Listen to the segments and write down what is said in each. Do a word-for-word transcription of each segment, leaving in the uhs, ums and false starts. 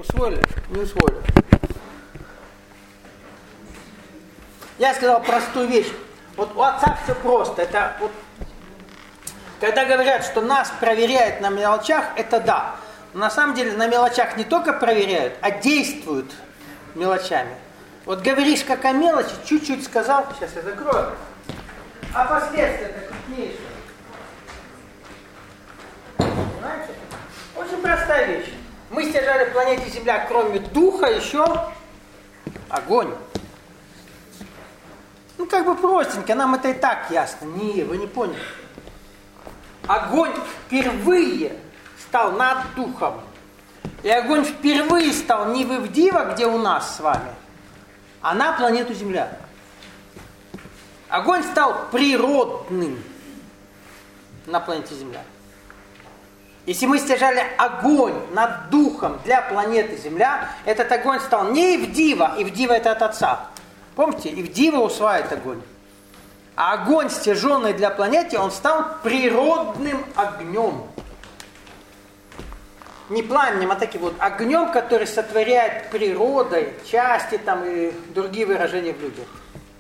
Усвоили? Не усвоили. Я сказал простую вещь. Вот у отца все просто. Это вот, когда говорят, что нас проверяют на мелочах, это да. Но на самом деле на мелочах не только проверяют, а действуют мелочами. Вот говоришь как о мелочи, чуть-чуть сказал, сейчас я закрою, а последствия это крупнейшие. Понимаете? Очень простая вещь. Мы стяжали в планете Земля, кроме духа, еще огонь. Ну, как бы простенько, нам это и так ясно. Не, вы не поняли. Огонь впервые стал над духом. И огонь впервые стал не в Ивдиво, где у нас с вами, а на планету Земля. Огонь стал природным на планете Земля. Если мы стяжали огонь над духом для планеты Земля, этот огонь стал не Ивдиво, Ивдиво это от Отца. Помните, Ивдиво усваивает огонь. А огонь, стяженный для планеты, он стал природным огнем. Не пламенем, а таким вот огнем, который сотворяет природой, части там и другие выражения в людях.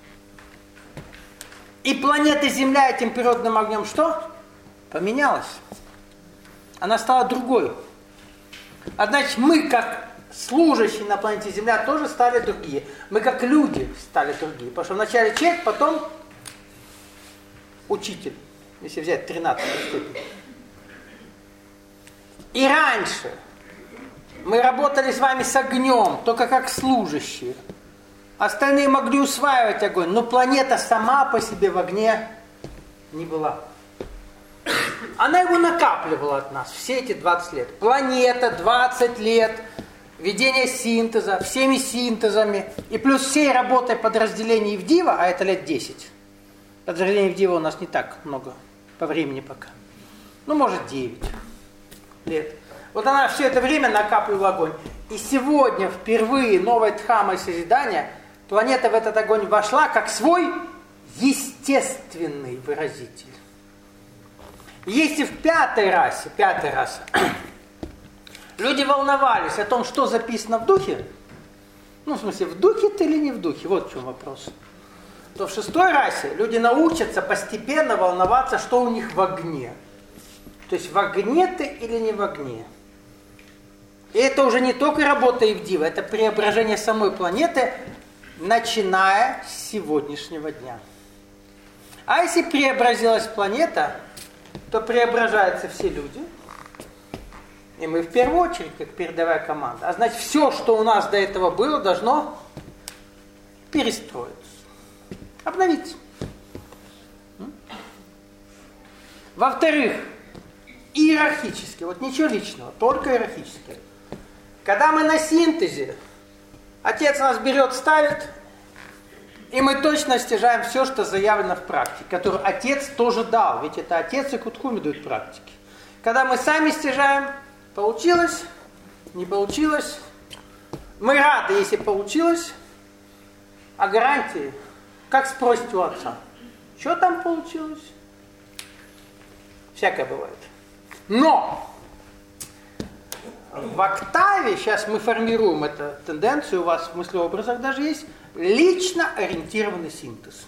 И планета Земля этим природным огнем что? Поменялась. Она стала другой. А значит, мы, как служащие на планете Земля, тоже стали другие. Мы, как люди, стали другие. Потому что вначале человек, потом учитель. Если взять тринадцатую степень. И раньше мы работали с вами с огнем, только как служащие. Остальные могли усваивать огонь, но планета сама по себе в огне не была. Она его накапливала от нас все эти двадцать лет. Планета, двадцать лет, ведение синтеза, всеми синтезами. И плюс всей работой подразделений Ивдива, а это лет десять. Подразделений Ивдива у нас не так много по времени пока. Ну, может, девять лет. Вот она все это время накапливала огонь. И сегодня впервые новая Дхамма и созидание, планета в этот огонь вошла как свой естественный выразитель. Если в пятой расе, пятой расе, люди волновались о том, что записано в духе, ну, в смысле, в духе ты или не в духе, вот в чем вопрос, то в шестой расе люди научатся постепенно волноваться, что у них в огне. То есть в огне ты или не в огне. И это уже не только работа Ивдива, это преображение самой планеты, начиная с сегодняшнего дня. А если преобразилась планета, то преображаются все люди. И мы в первую очередь, как передовая команда. А значит, все, что у нас до этого было, должно перестроиться. Обновиться. Во-вторых, иерархически, вот ничего личного, только иерархически. Когда мы на синтезе, отец нас берет, ставит, и мы точно стяжаем все, что заявлено в практике, которую отец тоже дал, ведь это отец и Кутхуми дают практики. Когда мы сами стяжаем, получилось, не получилось, мы рады, если получилось, а гарантии, как спросить у отца, что там получилось? Всякое бывает. Но в октаве, сейчас мы формируем эту тенденцию, у вас в мыслеобразах даже есть, лично ориентированный синтез.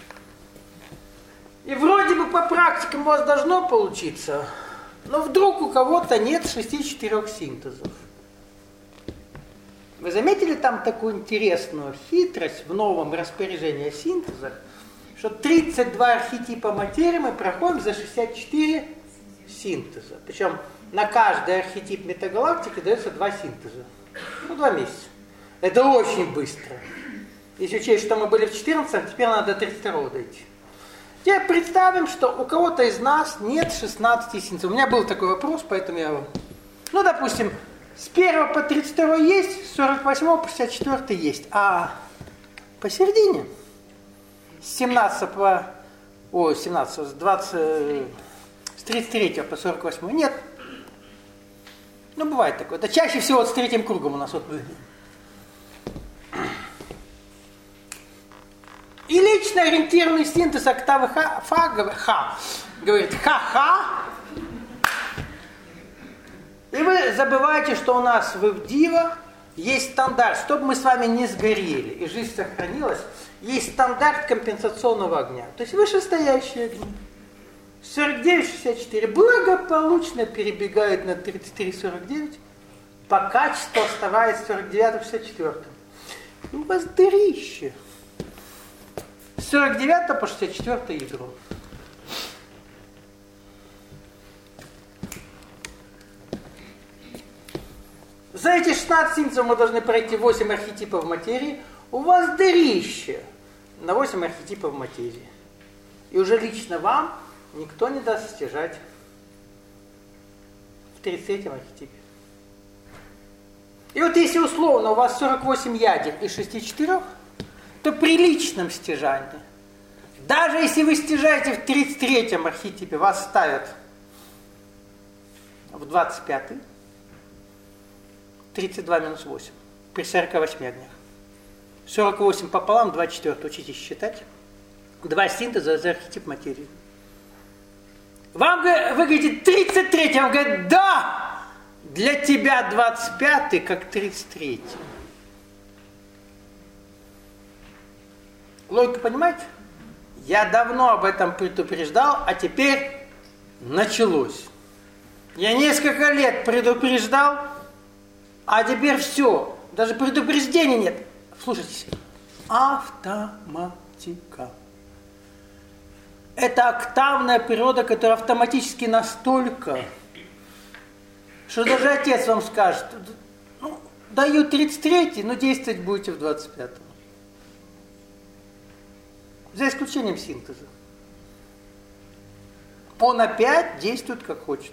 И вроде бы по практикам у вас должно получиться, но вдруг у кого-то нет шести четырех синтезов. Вы заметили там такую интересную хитрость в новом распоряжении о синтезах, что тридцать два архетипа материи мы проходим за шестьдесят четыре синтеза. Причем на каждый архетип метагалактики дается два синтеза. Ну, два месяца. Это очень быстро. Если учесть, что мы были в четырнадцатом, теперь надо до тридцать второго дойти. Теперь представим, что у кого-то из нас нет шестнадцати синтезов. У меня был такой вопрос, поэтому я вам... Ну, допустим, с первого по тридцать второй есть, с сорок восьмого по шестьдесят четвёртый есть. А посередине, с семнадцатого по... Ой, семнадцатого, с двадцать... С тридцать третьего по сорок восьмой нет. Ну, бывает такое. Это чаще всего вот с третьим кругом у нас вот... И лично ориентированный синтез октавы ха, фа, ха, говорит ха-ха, И вы забываете, что у нас в Ивдива есть стандарт, чтобы мы с вами не сгорели и жизнь сохранилась, есть стандарт компенсационного огня. То есть вышестоящие огни. сорок девять шестьдесят четыре благополучно перебегает на тридцать три сорок девять, по качеству оставаясь сорок девять шестьдесят четыре. У вас дырище. С сорок девять по шестьдесят четыре ядро. За эти шестнадцать синтезов мы должны пройти восемь архетипов материи. У вас дырище на восемь архетипов материи. И уже лично вам никто не даст стяжать в тридцать третьем архетипе. И вот если условно у вас сорок восемь ядер из шестидесяти четырёх, то при личном стяжании, даже если вы стяжаете в тридцать третьем архетипе, вас ставят в двадцать пятый, тридцать два минус восемь, при сорока восьми огнях. сорок восемь пополам, двадцать четыре, учитесь считать. Два синтеза за архетип материи. Вам, вы говорите, тридцать третий, он говорит, да, для тебя двадцать пятый, как тридцать третий. Логика, понимаете? Я давно об этом предупреждал, а теперь началось. Я несколько лет предупреждал, а теперь все. Даже предупреждения нет. Слушайте, автоматика. Это октавная природа, которая автоматически настолько, что даже отец вам скажет, ну, даю тридцать третий, но действовать будете в двадцать пятом. За исключением синтеза. Он опять действует как хочет.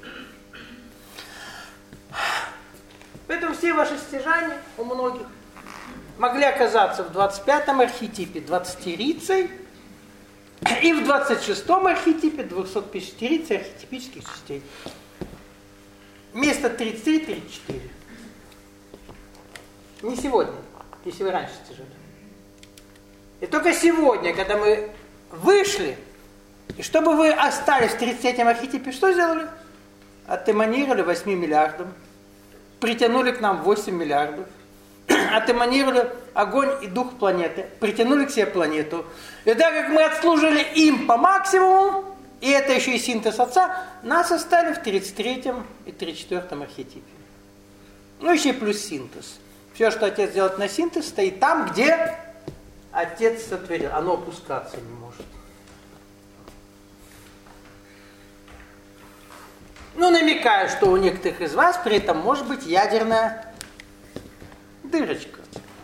Поэтому все ваши стяжания у многих могли оказаться в двадцать пятом архетипе двадцатерицей и в двадцать шестом архетипе двухсотпятидесятирицей архетипических частей. Вместо тридцать три тридцать четыре. Не сегодня, если вы раньше стяжали. И только сегодня, когда мы вышли, и чтобы вы остались в тридцать третьем архетипе, что сделали? Отэманировали восемь миллиардом. Притянули к нам восемь миллиардов, отэманировали огонь и дух планеты, притянули к себе планету. И так как мы отслужили им по максимуму, и это еще и синтез отца, нас оставили в тридцать третьем и тридцать четвёртом архетипе. Ну, еще и плюс синтез. Все, что отец делает на синтез, стоит там, где отец сотворил. Оно опускаться не может. Ну, намекаю, что у некоторых из вас при этом может быть ядерная дырочка.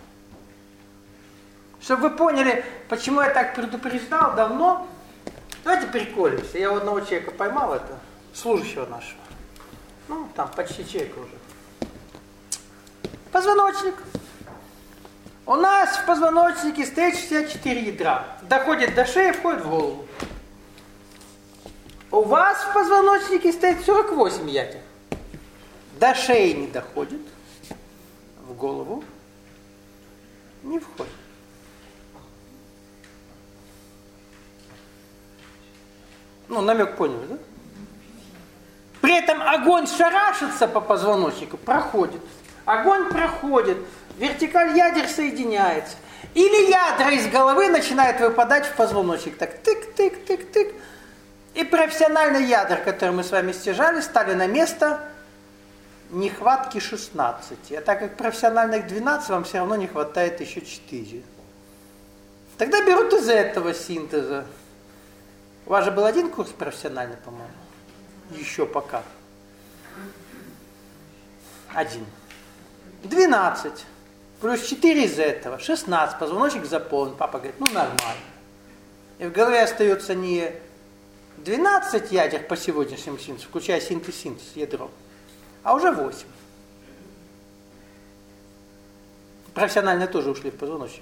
Чтобы вы поняли, почему я так предупреждал давно, давайте приколимся. Я у одного человека поймал это, служащего нашего. Ну, там почти человека уже. Позвоночник. У нас в позвоночнике стоит шестьдесят четыре ядра. Доходит до шеи, входит в голову. У вас в позвоночнике стоит сорок восемь ядер. До шеи не доходит, в голову не входит. Ну, намек поняли, да? При этом огонь шарашится по позвоночнику, проходит. Огонь проходит, вертикаль ядер соединяется. Или ядра из головы начинают выпадать в позвоночник. Так тык-тык-тык-тык. И профессиональные ядра, которые мы с вами стяжали, стали на место нехватки шестнадцати. А так как профессиональных двенадцать, вам все равно не хватает еще четыре. Тогда берут из этого синтеза. У вас же был один курс профессиональный, по-моему. Еще пока. Один. двенадцать. Плюс четыре из этого. шестнадцать. Позвоночник заполнен. Папа говорит, ну нормально. И в голове остается не двенадцать ядер по сегодняшнему синтезу, включая синтез-синтез, ядро, а уже восемь. Профессионально тоже ушли в позвоночник.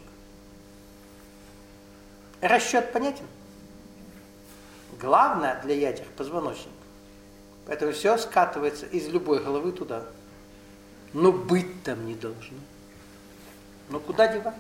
Расчет понятен? Главное для ядер позвоночник. Поэтому все скатывается из любой головы туда. Но быть там не должно. Но куда деваться?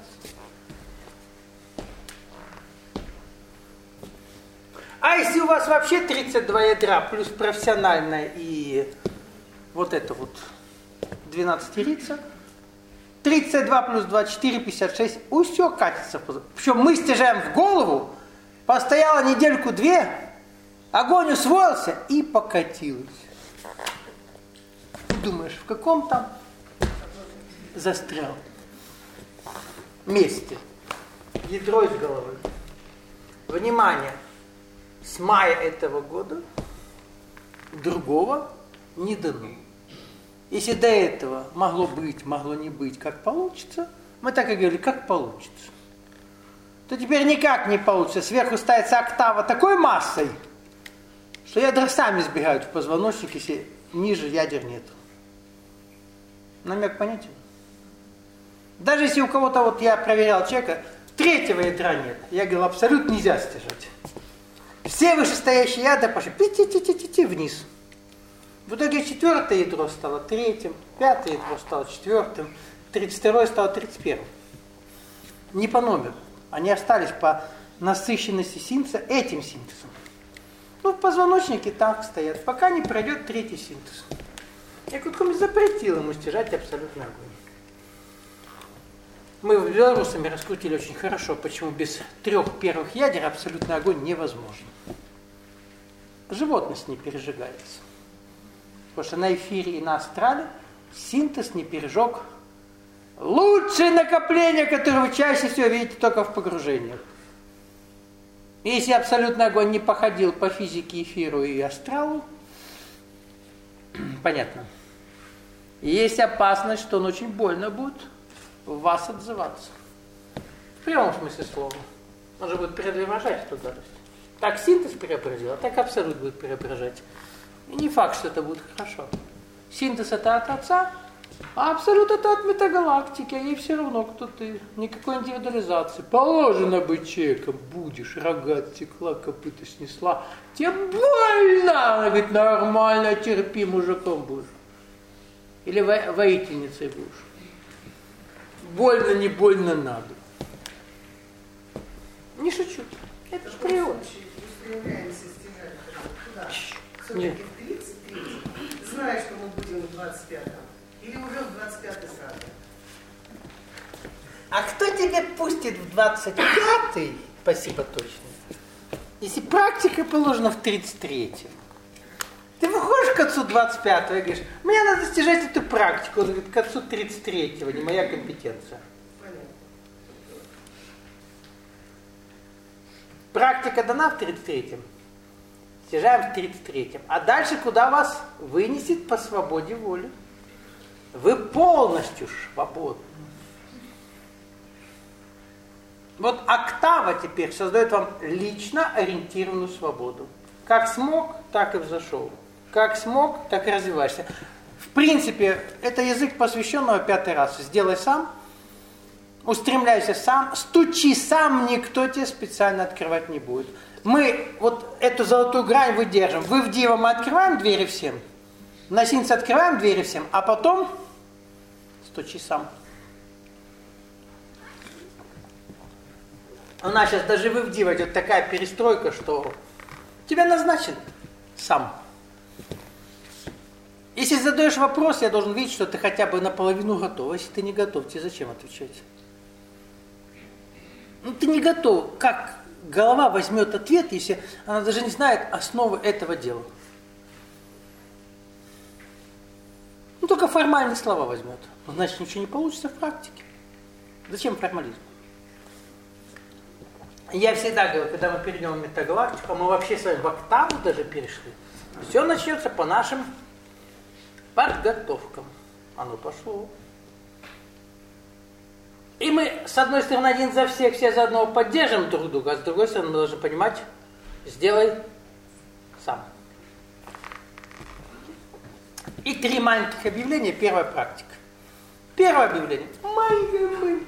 А если у вас вообще тридцать два ядра, плюс профессиональное и вот это вот двенадцатирица. тридцать два плюс двадцать четыре, пятьдесят шесть. Все катится. Причем мы стяжаем в голову. Постояла недельку-две. Огонь усвоился и покатилась. Думаешь, в каком там застрял месте? Ядро из головы. Внимание! С мая этого года другого не дано. Если до этого могло быть, могло не быть, как получится, мы так и говорили, как получится, то теперь никак не получится. Сверху ставится октава такой массой, что ядра сами сбегают в позвоночник, если ниже ядер нет. Намек понятен? Даже если у кого-то, вот я проверял человека, третьего ядра нет, я говорил, абсолютно нельзя стяжать. Все вышестоящие ядра пошли пи-ти-ти-ти-ти вниз. В итоге четвертое ядро стало третьим, пятое ядро стало четвертым, тридцать второе стало тридцать первым. Не по номеру. Они остались по насыщенности синтеза этим синтезом. Ну, в позвоночнике так стоят, пока не пройдет третий синтез. Я как-то запретил ему стяжать абсолютный огонь. Мы в белорусами раскрутили очень хорошо, почему без трех первых ядер абсолютный огонь невозможен. Животность не пережигается. Потому что на эфире и на астрале синтез не пережег лучшее накопление, которое вы чаще всего видите только в погружениях. Если абсолютный огонь не походил по физике эфиру и астралу, понятно. И есть опасность, что он очень больно будет в вас отзываться. В прямом смысле слова. Он же будет преображать эту гадость. Так синтез преобразил, а так абсолют будет преображать. И не факт, что это будет хорошо. Синтез это от Отца, а абсолют это от метагалактики. Ей все равно, кто ты. Никакой индивидуализации. Положено быть человеком. Будешь, рога отсекла, копыта снесла. Тебе больно! Она говорит, нормально, терпи, мужиком будешь. Или во- воительницей будешь. Больно, не больно надо. Не шучу. Это же природа. Все-таки в тридцать третьем, зная, что мы будем в двадцать пятом, или уже в двадцать пятый сразу? А кто тебя пустит в двадцать пятый? Спасибо, точно. Если практика положена в тридцать третьем. Ты выходишь к отцу двадцать пятого и говоришь, мне надо стяжать эту практику. Он говорит, к отцу тридцать третьего, не моя компетенция. Понятно. Практика дана в тридцать третьем. Стяжаем в тридцать третьем. А дальше куда вас вынесет по свободе воли? Вы полностью свободны. Вот октава теперь создает вам лично ориентированную свободу. Как смог, так и взошел. Как смог, так и развиваешься. В принципе, это язык посвященного пятой расы. Сделай сам, устремляйся сам, стучи сам, никто тебе специально открывать не будет. Мы вот эту золотую грань выдержим. Вы в Диво мы открываем двери всем, на синце открываем двери всем, а потом стучи сам. У нас сейчас даже в Диво идет такая перестройка, что тебя назначен сам. Если задаешь вопрос, я должен видеть, что ты хотя бы наполовину готов. Если ты не готов, тебе зачем отвечать? Ну ты не готов. Как голова возьмет ответ, если она даже не знает основы этого дела? Ну только формальные слова возьмет. Значит, ничего не получится в практике. Зачем формализм? Я всегда говорю, когда мы перейдем в метагалактику, а мы вообще с вами в октаву даже перешли, все начнется по нашим подготовкам. Оно пошло. И мы, с одной стороны, один за всех, все за одного поддержим друг друга, а с другой стороны, мы должны понимать, сделай сам. И три маленьких объявления, первая практика. Первое объявление. Мои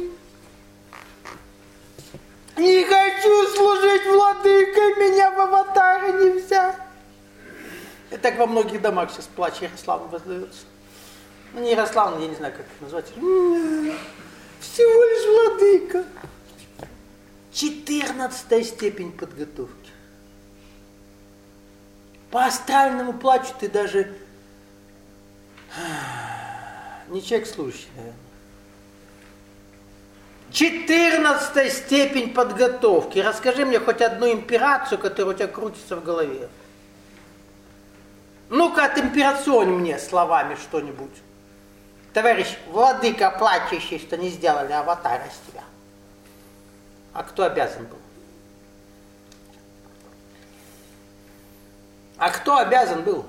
не хочу служить владыкой, меня в аватаре нельзя. И так во многих домах сейчас плач Ярославна воздается. Ну не Ярославна, я не знаю, как их назвать. Всего лишь владыка. Четырнадцатая степень подготовки. По астральному плачу ты даже Не человек слушающий, наверное. Четырнадцатая степень подготовки. Расскажи мне хоть одну имперацию, которая у тебя крутится в голове. Ну-ка, отимперационь мне словами что-нибудь. Товарищ владыка, плачущий, что не сделали аватара из тебя. А кто обязан был? А кто обязан был?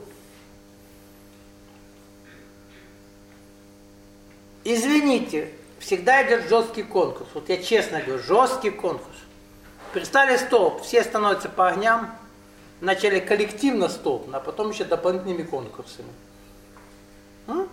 Извините, всегда идет жесткий конкурс. Вот я честно говорю, жесткий конкурс. Представили столб, все становятся по огням. Вначале коллективно столб, а потом еще дополнительными конкурсами. М?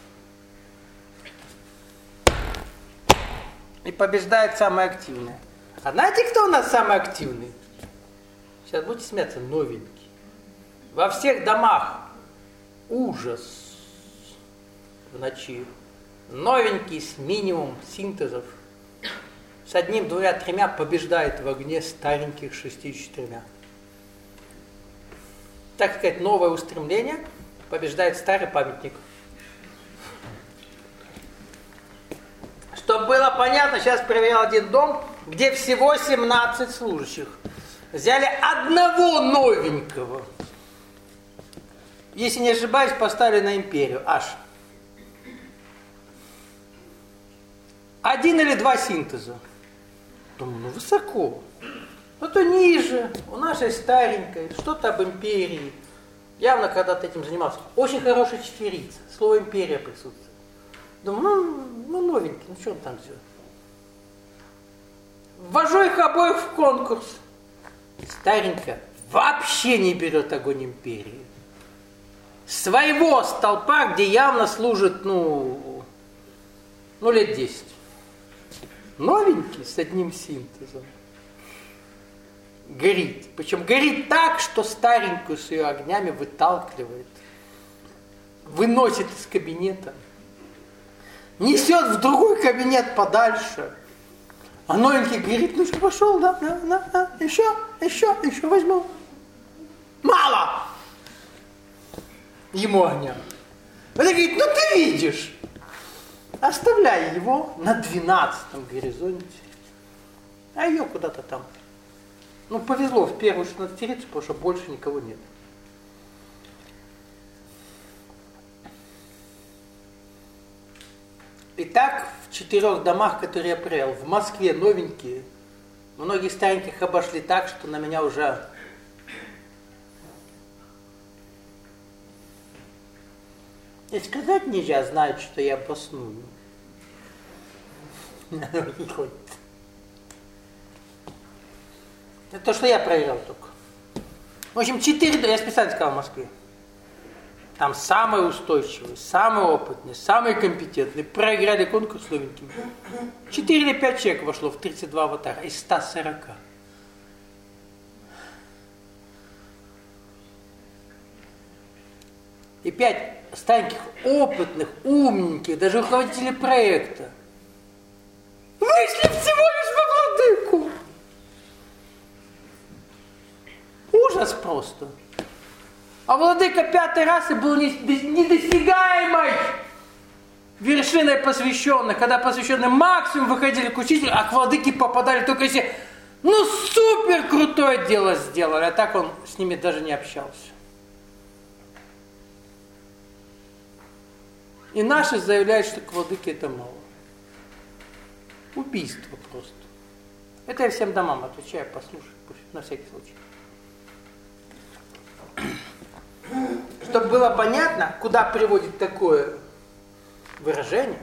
И побеждает самый активный. А знаете, кто у нас самый активный? Сейчас будете смеяться, новенький. Во всех домах ужас в ночи. Новенький с минимум синтезов. С одним, двумя, тремя побеждает в огне стареньких шестью четырьмя. Так сказать, новое устремление побеждает старый памятник. Чтобы было понятно, сейчас проверял один дом, где всего семнадцать служащих. Взяли одного новенького. Если не ошибаюсь, поставили на империю. Аж. Один или два синтеза. Думаю, ну высоко. Ну то ниже. У нашей старенькой. Что-то об империи. Явно когда-то этим занимался. Очень хорошая четверица. Слово империя присутствует. Думаю, ну, ну новенький, ну что он там все? Ввожу их обоих в конкурс. Старенькая вообще не берет огонь империи. Своего столпа, где явно служит, ну, ну лет десять. Новенький с одним синтезом. Горит. Причем горит так, что старенькую с ее огнями выталкивает. Выносит из кабинета. Несет в другой кабинет подальше. А новенький говорит, ну что, пошел, да, да, да, да, еще, еще, еще возьму. Мало! Ему огня. Он говорит, ну ты видишь. Оставляй его на двенадцатом горизонте. А ее куда-то там. Ну, повезло в первую шестнадцатерицу, потому что больше никого нет. Итак, в четырех домах, которые я проверял, в Москве новенькие, многих стареньких обошли так, что на меня уже... И сказать нельзя, знают, что я обосную. Это то, что я проверял только. В общем, четыре, я специально сказал в Москве. Там самые устойчивые, самые опытные, самые компетентные. Проиграли конкурс новеньким. Четыре или пять человек вошло в тридцать два аватара из ста сорока. И пять стареньких, опытных, умненьких, даже руководители проекта. Вышли всего лишь во владыку. Ужас просто. А владыка пятой расы был недосягаемой вершиной посвященных, когда посвященные максимум выходили к учителю, а к владыке попадали только если, ну, супер крутое дело сделали, а так он с ними даже не общался. И наши заявляют, что к владыке это мало. Убийство просто. Это я всем домам отвечаю, послушай, на всякий случай. Чтобы было понятно, куда приводит такое выражение,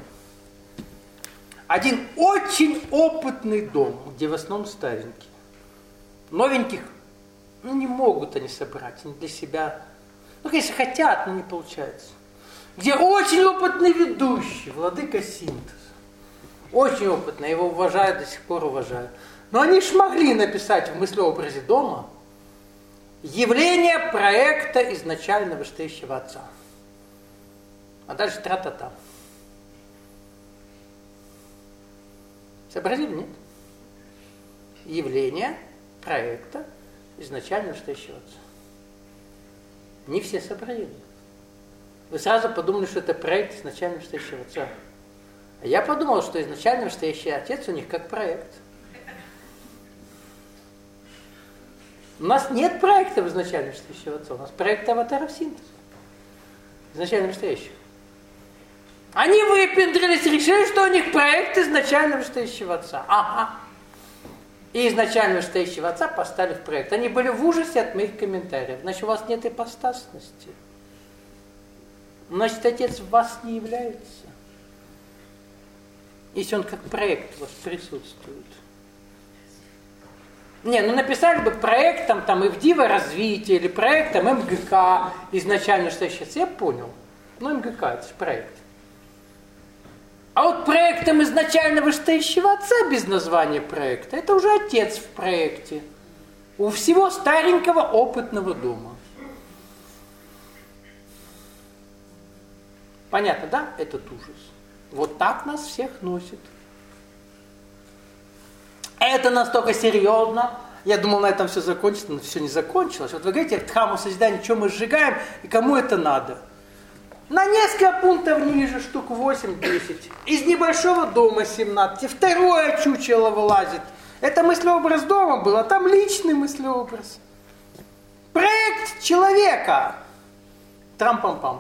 один очень опытный дом, где в основном старенькие, новеньких, ну, не могут они собрать, они для себя, ну, конечно, хотят, но не получается. Где очень опытный ведущий, владыка синтез, очень опытный, его уважают, до сих пор уважают. Но они ж могли написать в мыслеобразе дома явление проекта изначально вышестоящего отца. А дальше тра-та-та. Сообразили, нет? Явление проекта изначально вышестоящего отца. Не все сообразили. Вы сразу подумали, что это проект изначально настоящего отца. А я подумал, что изначально настоящий отец у них как проект. У нас нет проекта изначально настоящего отца, у нас проект аватаров синтеза. Изначально настоящего. Они выпендрились, решили, что у них проект изначально настоящего отца. Ага. И изначально настоящего отца поставили в проект. Они были в ужасе от моих комментариев. Значит, у вас нет ипостасности. Значит, отец в вас не является. Если он как проект у вас присутствует. Не, ну написали бы проектом там ИВДИВа развития или проектом МГК изначально настоящий отец. Я понял. Ну, МГК, это же проект. А вот проектом изначально вышестоящего отца без названия проекта, это уже отец в проекте. У всего старенького опытного дома. Понятно, да, этот ужас? Вот так нас всех носит. Это настолько серьезно. Я думал, на этом все закончится, но все не закончилось. Вот вы говорите, в храму созидания, что мы сжигаем и кому это надо? На несколько пунктов ниже, штук восемь-десять. Из небольшого дома семнадцать. Второе чучело вылазит. Это мыслеобраз дома был, а там личный мыслеобраз. Проект человека. Трам-пам-пам.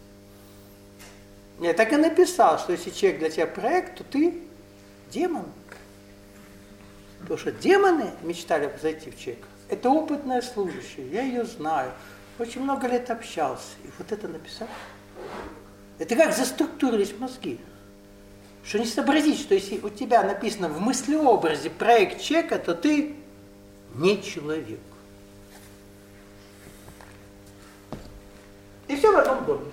Я так и написал, что если человек для тебя проект, то ты демон. Потому что демоны мечтали зайти в человека. Это опытная служащая, я ее знаю. Очень много лет общался. И вот это написал. Это как заструктурились мозги. Что не сообразить, что если у тебя написано в мыслеобразе проект человека, то ты не человек. И все в одном доме.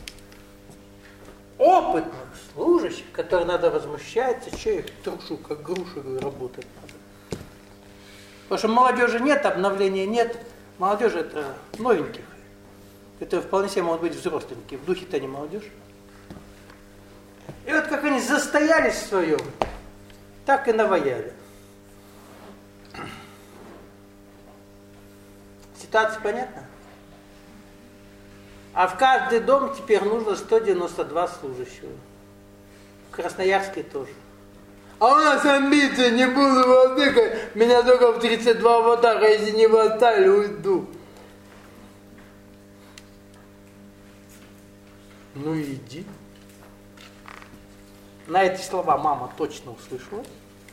Опытных служащих, которые надо возмущаться, что их трушу, как грушу, работать надо. Потому что молодежи нет, обновления нет. Молодежь это новеньких, которые вполне себе могут быть взросленькие. В духе-то не молодежь. И вот как они застоялись в своем, так и наваяли. Ситуация понятна? А в каждый дом теперь нужно сто девяносто два служащего. В Красноярске тоже. А у нас амбиции, не буду владыкой, меня только в тридцать два аватара, если не восстали, уйду. Ну иди. На эти слова мама точно услышала.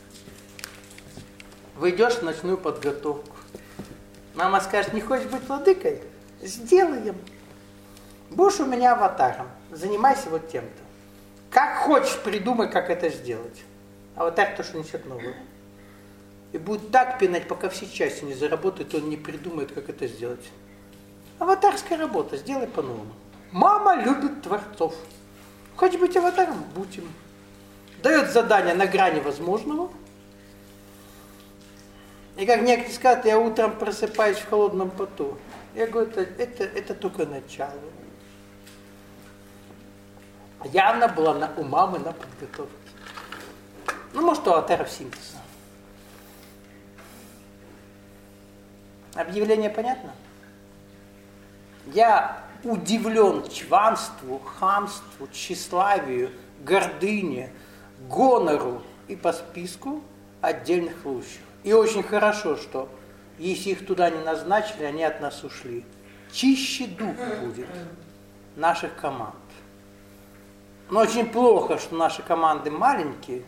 Выйдешь в ночную подготовку. Мама скажет, не хочешь быть владыкой? Сделаем. Будешь у меня аватаром, занимайся вот тем-то. Как хочешь, придумай, как это сделать. Аватар то, что несет новое. И будет так пинать, пока все части не заработают, он не придумает, как это сделать. Аватарская работа, сделай по-новому. Мама любит творцов. Хочешь быть аватаром? Будь им. Дает задание на грани возможного. И как некоторые скажут, я утром просыпаюсь в холодном поту. Я говорю, это, это, это только начало. Явно была на, у мамы на подготовке. Ну, может, у аватаров синтеза. Объявление понятно? Я удивлен чванству, хамству, тщеславию, гордыне, гонору и по списку отдельных служащих. И очень хорошо, что если их туда не назначили, они от нас ушли. Чище дух будет наших команд. Но очень плохо, что наши команды маленькие,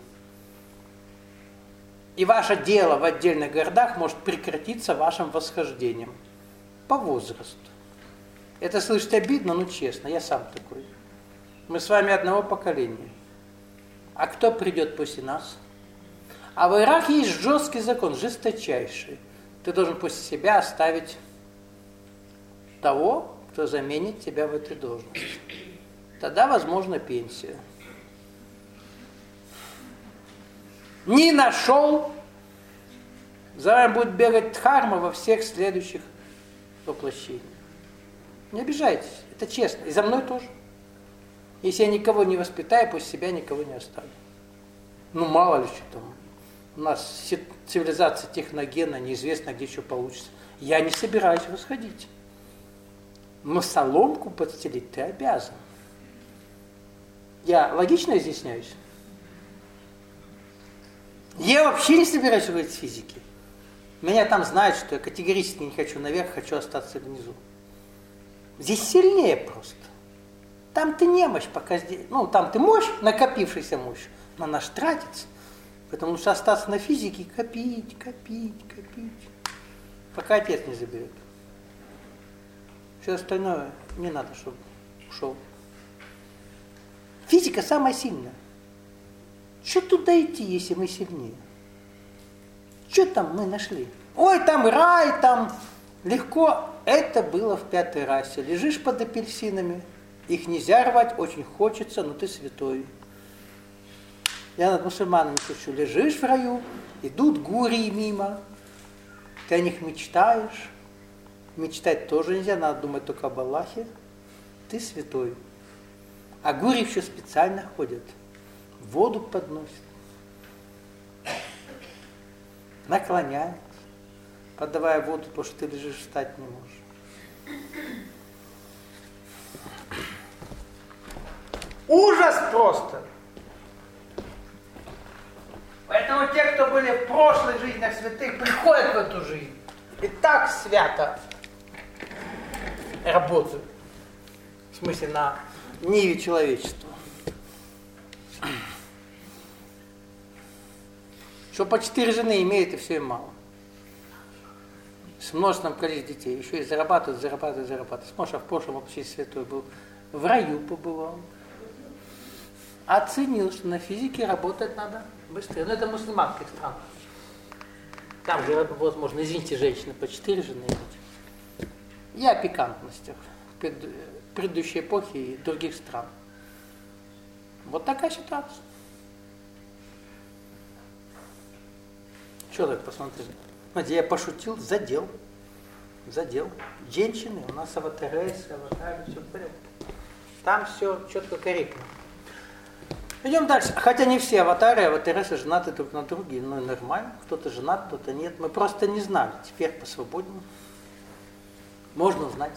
и ваше дело в отдельных городах может прекратиться вашим восхождением по возрасту. Это слышать обидно, но честно, я сам такой. Мы с вами одного поколения. А кто придет после нас? А в Ираке есть жесткий закон, жесточайший. Ты должен после себя оставить того, кто заменит тебя в этой должности. Тогда возможна пенсия. Не нашел, за вами будет бегать дхарма во всех следующих воплощениях. Не обижайтесь, это честно. И за мной тоже. Если я никого не воспитаю, после себя никого не оставлю. Ну, мало ли что там. У нас цивилизация техногенна, неизвестно, где что получится. Я не собираюсь восходить. Но соломку подстелить ты обязан. Я логично изъясняюсь? Я вообще не собираюсь говорить с физики. Меня там знают, что я категорически не хочу наверх, хочу остаться внизу. Здесь сильнее просто. Там ты немощь, пока здесь... Ну, там ты мощь, накопившаяся мощь, но она ж тратится. Поэтому лучше остаться на физике и копить, копить, копить, пока отец не заберет. Все остальное не надо, чтобы ушел. Физика самая сильная. Что туда идти, если мы сильнее? Что там мы нашли? Ой, там рай, там легко. Это было в пятой расе. Лежишь под апельсинами, их нельзя рвать, очень хочется, но ты святой. Я над мусульманами шучу. Лежишь в раю, идут гурии мимо, ты о них мечтаешь. Мечтать тоже нельзя, надо думать только об Аллахе. Ты святой. А гурии еще специально ходят, воду подносят, наклоняют, подавая воду, потому что ты лежишь, встать не можешь. Ужас просто! Поэтому те, кто были в прошлых жизнях святых, приходят в эту жизнь и так свято работают. В смысле, на ниве человечества. Что по четыре жены имеет, и все им мало. С множеством количеством детей. Еще и зарабатывают, зарабатывают, зарабатывают. Моша в прошлом вообще святой был. В раю побывал. Оценил, что на физике работать надо быстрее. Но это мусульманских стран. Там же возможно, извините, женщины по четыре жены иметь. И о пикантностях предыдущей эпохи и других стран. Вот такая ситуация. Что так посмотрели? Смотрите, я пошутил, задел. Задел. Женщины, у нас аватары, аватары, все в порядке. Там все четко, корректно. Идем дальше. Хотя не все аватары, аватары женаты друг на друге, но нормально. Кто-то женат, кто-то нет. Мы просто не знали. Теперь посвободнее. Можно узнать.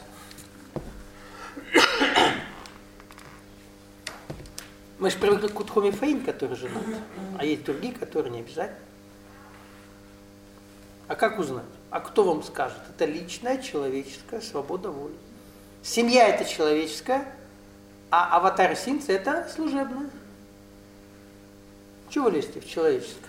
Мы же привыкли к Утху Мифаим, который женат. А есть другие, которые не обязательно. А как узнать? А кто вам скажет? Это личная человеческая свобода воли. Семья это человеческая, а аватар синца это служебная. Чего вы лезете в человеческое?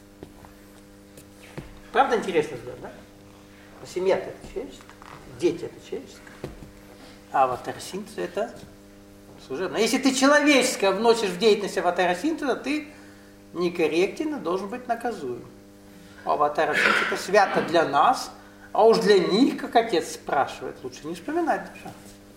Правда интересно взгляд, да? А семья-то это человеческая, дети это человеческое, а аватар синца это служебное. Если ты человеческое вносишь в деятельность аватара синца, то ты некорректен и должен быть наказуем. Аватар синца это свято для нас, а уж для них, как отец спрашивает, лучше не вспоминать даже.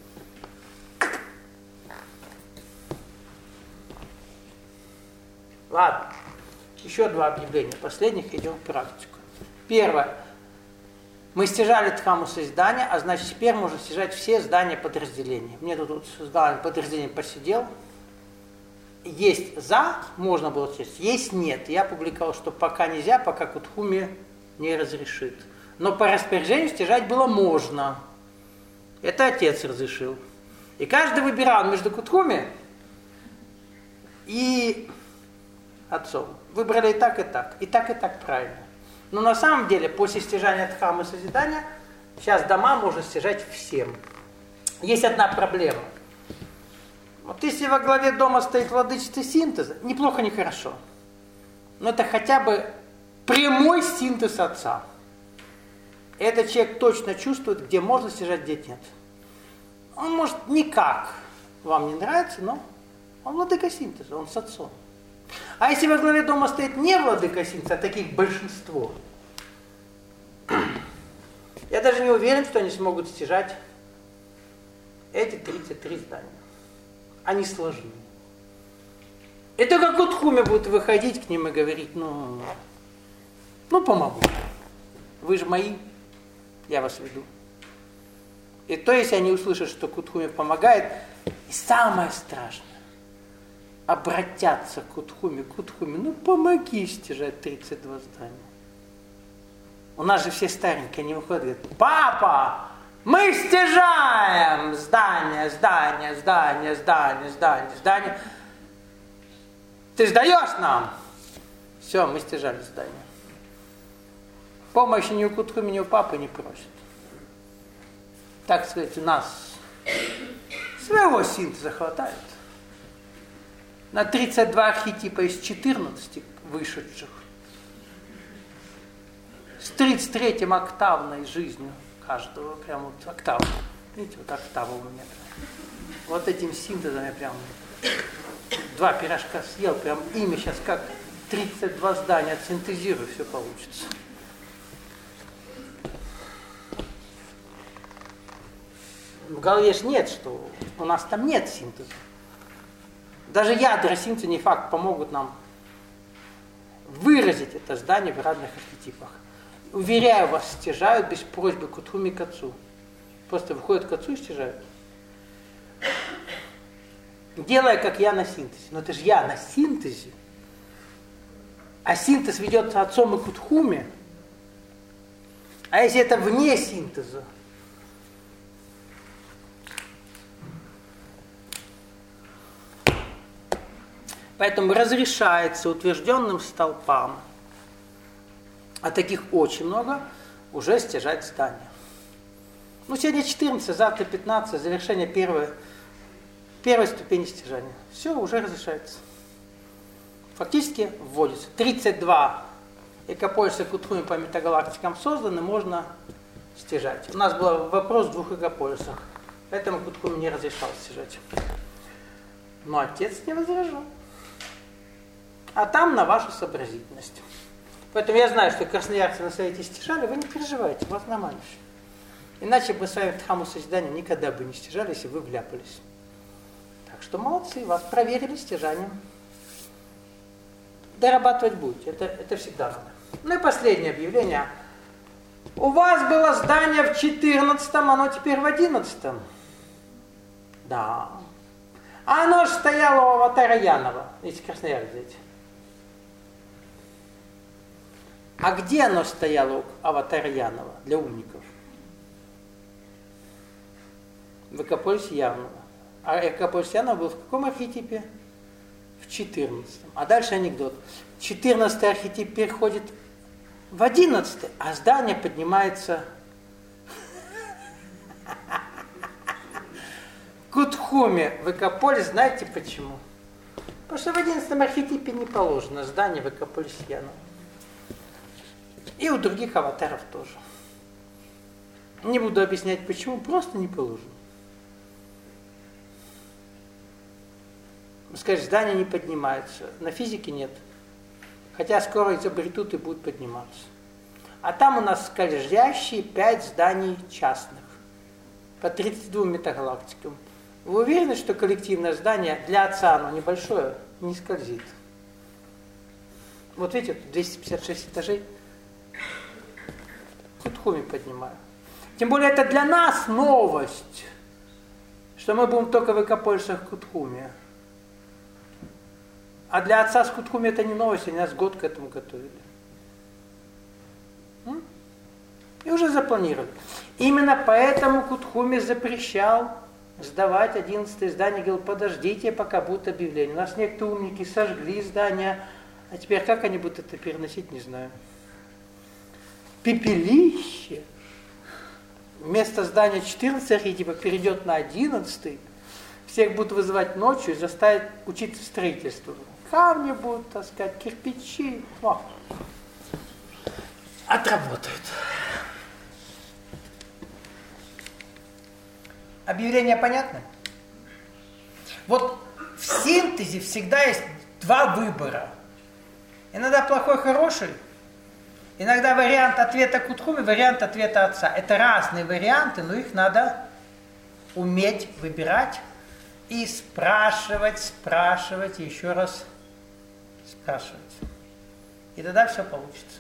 Ладно, еще два объявления. Последних идем в практику. Первое. Мы стяжали Дхамму созидания, а значит теперь можно стяжать все здания подразделений. Мне тут с зданием подразделения посидел. Есть за, можно было стяжать, есть нет. Я публиковал, что пока нельзя, пока Кутхуми не разрешит. Но по распоряжению стяжать было можно. Это отец разрешил. И каждый выбирал между Кутхуми и отцом. Выбрали и так, и так. И так, и так правильно. Но на самом деле, после стяжания Дхаммы созидания, сейчас дома можно стяжать всем. Есть одна проблема. Вот если во главе дома стоит владычество синтеза, неплохо, не хорошо. Но это хотя бы прямой синтез отца. Этот человек точно чувствует, где можно стяжать, где нет. Он может никак вам не нравится, но он владыка синтеза, он с отцом. А если во главе дома стоит не владыка синтеза, а таких большинство, я даже не уверен, что они смогут стяжать эти тридцать три здания. Они сложны. И только Кутхуми будет выходить к ним и говорить, ну, ну помогу. Вы же мои, я вас веду. И то, если они услышат, что Кутхуми помогает, и самое страшное, обратятся к Кутхуми, Кутхуми, ну помоги стяжать тридцать два здания. У нас же все старенькие, они выходят и говорят, папа, Мы стяжаем здание, здание, здание, здание, здание, здание. Ты сдаешь нам? Все, мы стяжали здание. Помощи ни у Кутхуми, ни у папы не просят. Так сказать, у нас своего синтеза хватает. На тридцать два архетипа из четырнадцати вышедших. С тридцать третьим октавной жизнью каждого. Прям вот октава. Видите, вот октава у меня. Вот этим синтезом я прям два пирожка съел. Прям ими сейчас как тридцать два здания отсинтезирую, все получится. В голове ж нет, что у нас там нет синтеза. Даже ядра синтеза не факт помогут нам выразить это здание в разных архетипах. Уверяю вас, стяжают без просьбы Кутхуми к отцу. Просто выходят к отцу и стяжают. Делая, как я на синтезе. Но это же я на синтезе. А синтез ведется отцом и Кутхуми. А если это вне синтеза? Поэтому разрешается утвержденным столпам, а таких очень много, уже стяжать здание. Ну, сегодня четырнадцать, завтра пятнадцать, завершение первой, первой ступени стяжания. Все, уже разрешается. Фактически вводится. тридцать два экополиса Кутхуми по метагалактикам созданы, можно стяжать. У нас был вопрос в двух экополисах, поэтому Кутхуми не разрешал стяжать. Но отец не возражал. А там на вашу сообразительность. Поэтому я знаю, что красноярцы на совете стяжали, вы не переживайте, у вас нормально все. Иначе бы с вами в Дхамму созидания никогда бы не стяжали, если вы вляпались. Так что молодцы, вас проверили стяжанием. Дорабатывать будете, это, это всегда надо. Ну и последнее объявление. У вас было здание в четырнадцатом, оно теперь в одиннадцатом. Да. А оно же стояло у аватара Янова, если Красноярск взять. А где оно стояло у аватара Янова для умников? В экополисе Янова. А экополис Янова был в каком архетипе? В четырнадцатом. А дальше анекдот. четырнадцатый архетип переходит в одиннадцатый, а здание поднимается Кутхуми в экополис. Знаете почему? Потому что в одиннадцатом архетипе не положено здание в экополисе Янова. И у других аватаров тоже. Не буду объяснять почему, просто не положено. Скажешь, здания не поднимаются. На физике нет. Хотя скоро изобретут и будут подниматься. А там у нас скользящие пять зданий частных. По тридцати двум метагалактикам. Вы уверены, что коллективное здание для отца, оно небольшое, не скользит? Вот видите, двести пятьдесят шесть этажей. Кутхуми поднимаю. Тем более это для нас новость, что мы будем только в экополисах Кутхуми. А для отца с Кутхуми это не новость, они нас год к этому готовили. И уже запланировали. Именно поэтому Кутхуми запрещал сдавать одиннадцатое здание. Говорил, подождите, пока будут объявления. У нас некоторые умники сожгли здание, а теперь как они будут это переносить, не знаю. Пепелище вместо здания четырнадцатого архетипа перейдет на одиннадцатый. Всех будут вызывать ночью и заставить учиться строительству. Камни будут таскать, кирпичи. О, отработают. Объявление понятно? Вот в синтезе всегда есть два выбора. Иногда плохой, хороший. Иногда вариант ответа Кутхуми, вариант ответа отца. Это разные варианты, но их надо уметь выбирать и спрашивать, спрашивать, и еще раз спрашивать. И тогда все получится.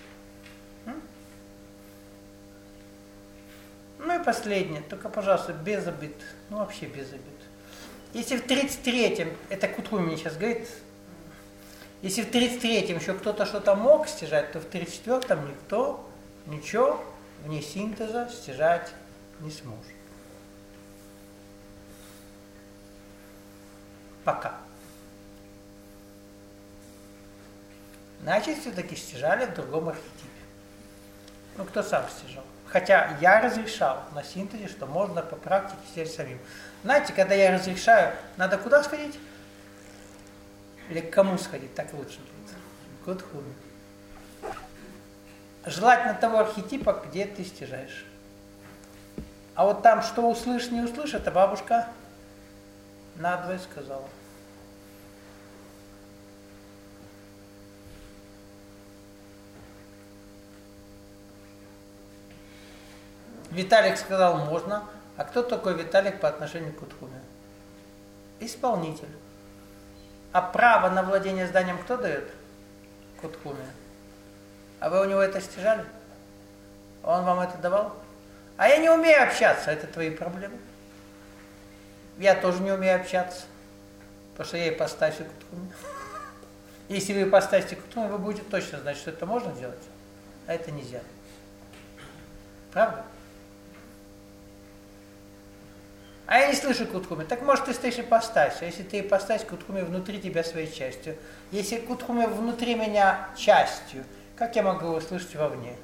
Ну и последнее, только, пожалуйста, без обид. Ну вообще без обид. Если в тридцать третьем, это Кутхуми мне сейчас говорит, если в тридцать третьем еще кто-то что-то мог стяжать, то в тридцать четвёртом никто ничего вне синтеза стяжать не сможет. Пока. Значит, все-таки стяжали в другом архетипе. Ну, кто сам стяжал. Хотя я разрешал на синтезе, что можно по практике стяжать самим. Знаете, когда я разрешаю, надо куда сходить? Или к кому сходить? Так лучше будет. К Кутхуме. Желательно того архетипа, где ты стяжаешь. А вот там, что услышь, не услышь, это бабушка надвое сказала. Виталик сказал, можно. А кто такой Виталик по отношению к Кутхуме? Исполнитель. А право на владение зданием кто дает? Кутхуме. А вы у него это стяжали? Он вам это давал? А я не умею общаться, это твои проблемы. Я тоже не умею общаться, потому что я ипостасию Кутхуме. Если вы ипостасите Кутхуме, вы будете точно знать, что это можно делать, а это нельзя. Правда? А я не слышу Кутхуме. Так может ты стоишь ипостасью. Если ты ипостась, Кутхуме внутри тебя своей частью. Если Кутхуме внутри меня частью, как я могу его слышать вовне?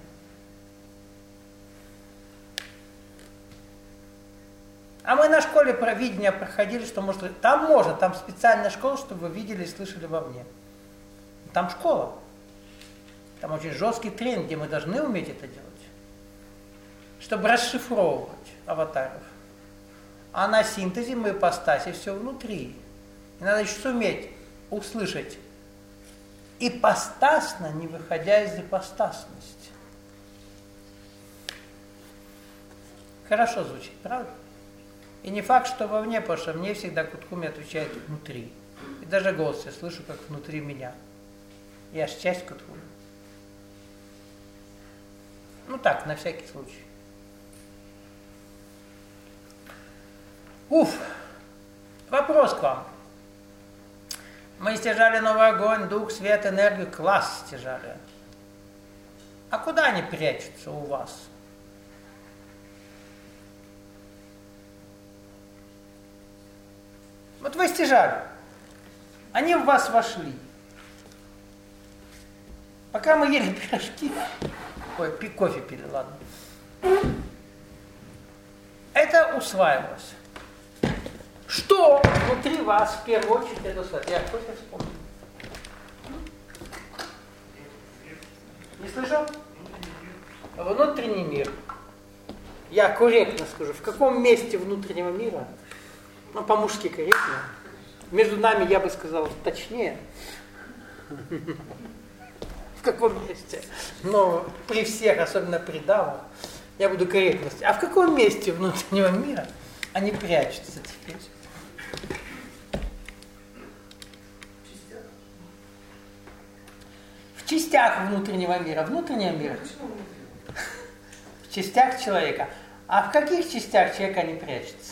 А мы на школе про видение проходили, что может... Там можно, там специальная школа, чтобы вы видели и слышали вовне. Там школа. Там очень жесткий тренинг, где мы должны уметь это делать. Чтобы расшифровывать аватаров. А на синтезе мы ипостаси все внутри. И надо еще суметь услышать ипостасно, не выходя из ипостасности. Хорошо звучит, правда? И не факт, что вовне, потому что мне всегда Кутхуме отвечает внутри. И даже голос я слышу, как внутри меня. Я же часть Кутхуме. Ну так, на всякий случай. Уф! Вопрос к вам. Мы стяжали новый огонь, дух, свет, энергию, класс стяжали. А куда они прячутся у вас? Вот вы стяжали. Они в вас вошли. Пока мы ели пирожки, ой, кофе пили, ладно. Это усваивалось. Что внутри вас в первую очередь это усваивается? Я кофе вспомнил. Не слышал? Внутренний мир. Я корректно скажу, в каком месте внутреннего мира? Ну, по-мужски корректно. Между нами я бы сказал точнее. В каком месте? Но при всех, особенно при дамах, я буду корректность. А в каком месте внутреннего мира они прячутся теперь? В частях внутреннего мира. Внутреннего мира? В частях человека. А в каких частях человека они прячутся?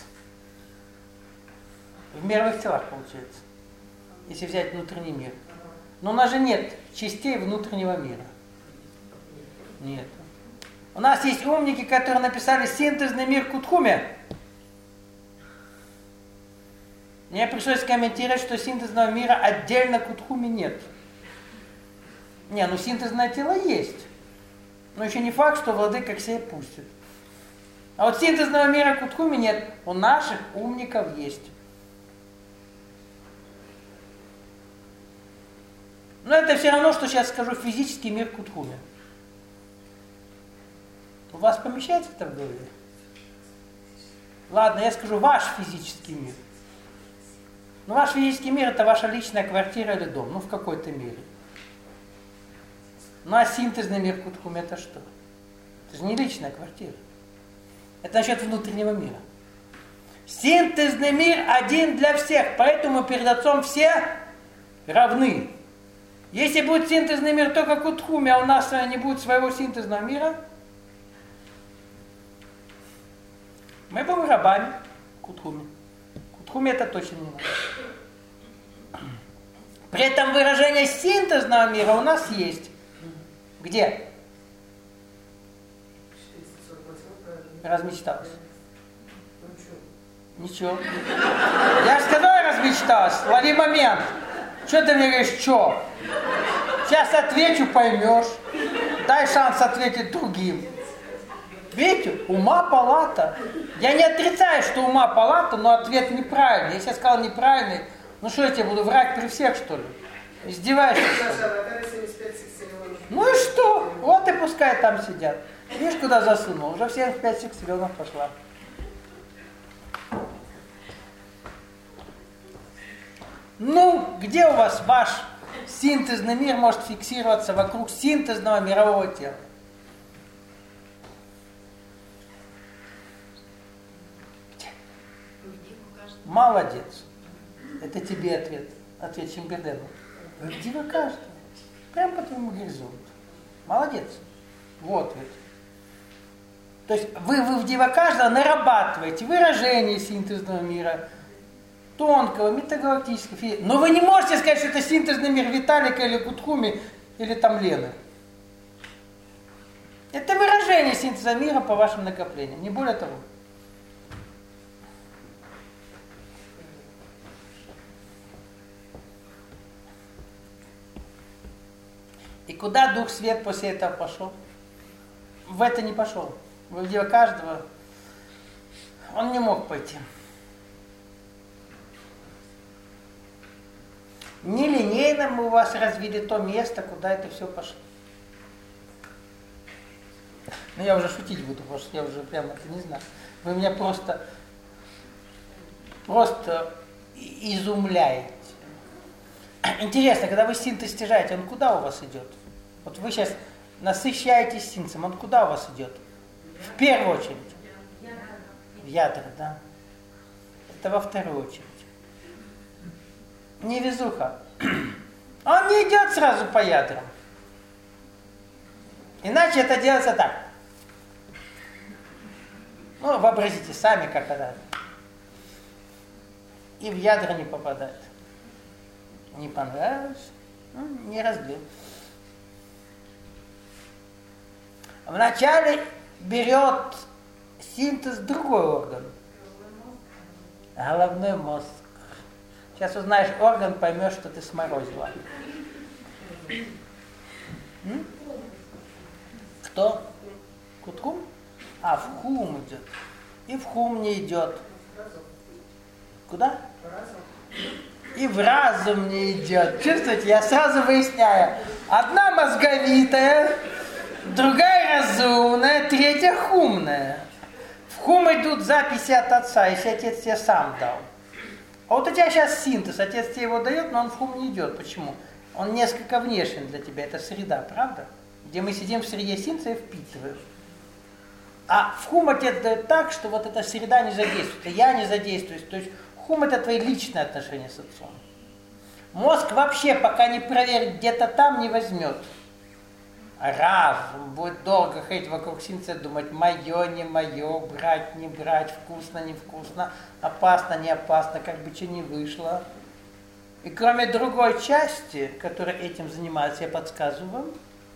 В мировых телах, получается. Если взять внутренний мир. Но у нас же нет частей внутреннего мира. Нет. У нас есть умники, которые написали синтезный мир Кутхуме. Мне пришлось комментировать, что синтезного мира отдельно Кутхуме нет. Не, ну синтезное тело есть. Но еще не факт, что владыка к себе пустит. А вот синтезного мира Кутхуме нет. У наших умников есть. Но это все равно, что сейчас скажу физический мир Кутхуме. У вас помещается это в голове? Ладно, я скажу ваш физический мир. Но ваш физический мир это ваша личная квартира или дом. Ну, в какой-то мере. Ну, а синтезный мир Кутхуме это что? Это же не личная квартира. Это насчет внутреннего мира. Синтезный мир один для всех. Поэтому перед Отцом все равны. Если будет синтезный мир только Кутхуме, а у нас не будет своего синтезного мира, мы будем рабами Кутхуме. Кутхуме это точно не надо. При этом выражение синтезного мира у нас есть. Где? Размечталось. Ничего. Я же сказал, размечталась. Лови момент. Что ты мне говоришь, что? Сейчас отвечу, поймешь. Дай шанс ответить другим. Видите, ума палата. Я не отрицаю, что ума палата, но ответ неправильный. Если я сказал неправильный, ну что я тебе буду врать при всех, что ли? Издеваешься? Ну и что? Вот и пускай там сидят. Видишь, куда засунул? Уже в семьдесят пять сексиллионов пошла. Ну, где у вас ваш синтезный мир может фиксироваться вокруг синтезного мирового тела? Где? Молодец. Это тебе ответ. Ответ Чемберлену. Вы где вы каждый? Прямо по твоему горизонту. Молодец. Вот ведь. То есть вы, вы в диво каждого нарабатываете выражение синтезного мира, тонкого, метагалактического, фи... но вы не можете сказать, что это синтезный мир Виталика или Кутхуми, или там Лены. Это выражение синтеза мира по вашим накоплениям, не более того. И куда Дух Свет после этого пошел? В это не пошел. В диво каждого он не мог пойти. Нелинейно мы у вас развили то место, куда это все пошло. Ну я уже шутить буду, потому что я уже прямо это не знаю. Вы меня просто, просто изумляете. Интересно, когда вы синтез стяжаете, он куда у вас идет? Вот вы сейчас насыщаетесь синтезом, он куда у вас идет? В первую очередь. В ядра, да. Это во вторую очередь. Невезуха. Он не идет сразу по ядрам. Иначе это делается так. Ну, вообразите сами, как это. И в ядра не попадает. Не понравилось, ну, не разбил. Вначале берет синтез другой орган. Головной мозг. Сейчас узнаешь орган, поймешь, что ты сморозила. М? Кто? Куткум? А, в хум идет. И в хум не идет. Куда? И в разум не идет. Чувствуете, я сразу выясняю. Одна мозговитая, другая разумная, третья хумная. В хум идут записи от отца, если отец тебе сам дал. А вот у тебя сейчас синтез, отец тебе его дает, но он в хум не идет. Почему? Он несколько внешен для тебя, это среда, правда? Где мы сидим в среде синтеза и впитываем. А в хум отец дает так, что вот эта среда не задействуется, я не задействуюсь. То есть хум это твои личные отношения с отцом. Мозг вообще пока не проверит, где-то там не возьмет. Разум будет долго ходить вокруг синтеза, думать, мое, не мое, брать, не брать, вкусно, не вкусно, опасно, не опасно, как бы что ни вышло. И кроме другой части, которая этим занимается, я подсказываю вам.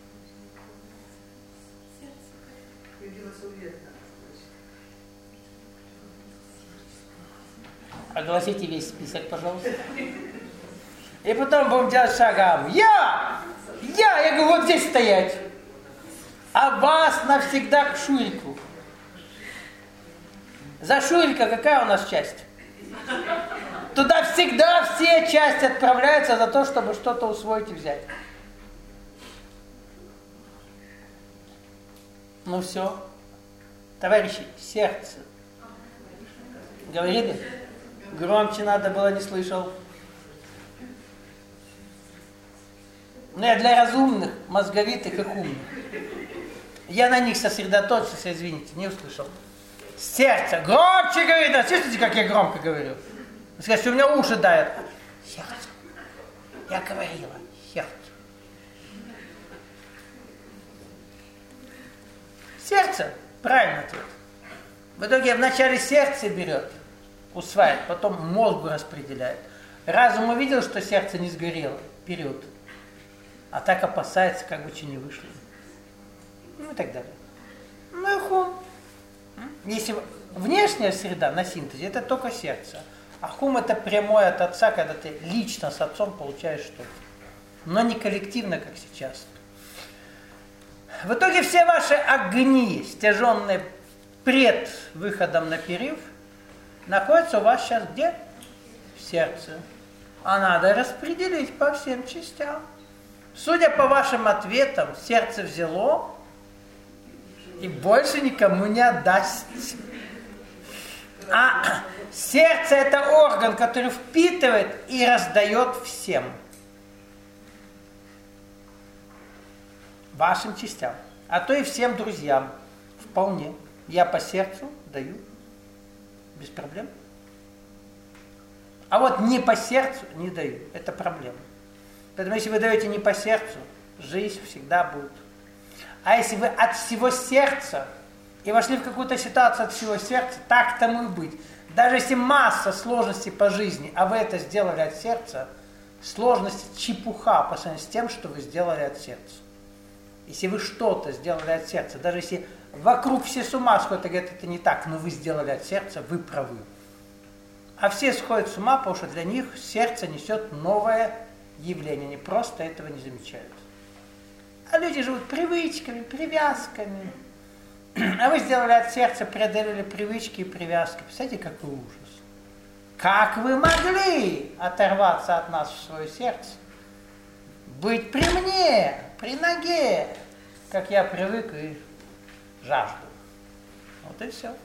Огласите весь список, пожалуйста. И потом будем делать шагом. Я! Я! Я говорю, вот здесь стоять. А вас навсегда к Шурику. За Шурика какая у нас часть? Туда всегда все части отправляются за то, чтобы что-то усвоить и взять. Ну все. Товарищи, сердце. Говорили? Громче надо было, не слышал. Но я для разумных, мозговитых и умных. Я на них сосредоточился, извините, не услышал. Сердце. Громче говорит. А слышите, как я громко говорю? Скажите, у меня уши дают. Сердце. Я говорила. Сердце. Сердце. Правильный ответ. В итоге вначале сердце берет, усваивает, потом мозгу распределяет. Разум увидел, что сердце не сгорело. Вперед. А так опасается, как бы что не вышло. Ну и так далее. Ну и хум. Если внешняя среда на синтезе, это только сердце. А хум это прямое от отца, когда ты лично с отцом получаешь что-то. Но не коллективно, как сейчас. В итоге все ваши огни, стяженные пред выходом на перерыв, находятся у вас сейчас где? В сердце. А надо распределить по всем частям. Судя по вашим ответам, сердце взяло и больше никому не отдаст. А сердце это орган, который впитывает и раздает всем. Вашим частям. А то и всем друзьям. Вполне. Я по сердцу даю. Без проблем. А вот не по сердцу не даю. Это проблема. Поэтому если вы даете не по сердцу, жизнь всегда будет. А если вы от всего сердца и вошли в какую-то ситуацию от всего сердца, так тому и быть. Даже если масса сложностей по жизни, а вы это сделали от сердца, сложность чепуха по сравнению с тем, что вы сделали от сердца. Если вы что-то сделали от сердца, даже если вокруг все с ума сходят и говорят, это не так, но вы сделали от сердца, вы правы. А все сходят с ума, потому что для них сердце несет новое явление, они просто этого не замечают. А люди живут привычками, привязками. А вы сделали от сердца, преодолели привычки и привязки. Представляете, какой ужас. Как вы могли оторваться от нас в свое сердце? Быть при мне, при ноге, как я привык и жажду. Вот и все.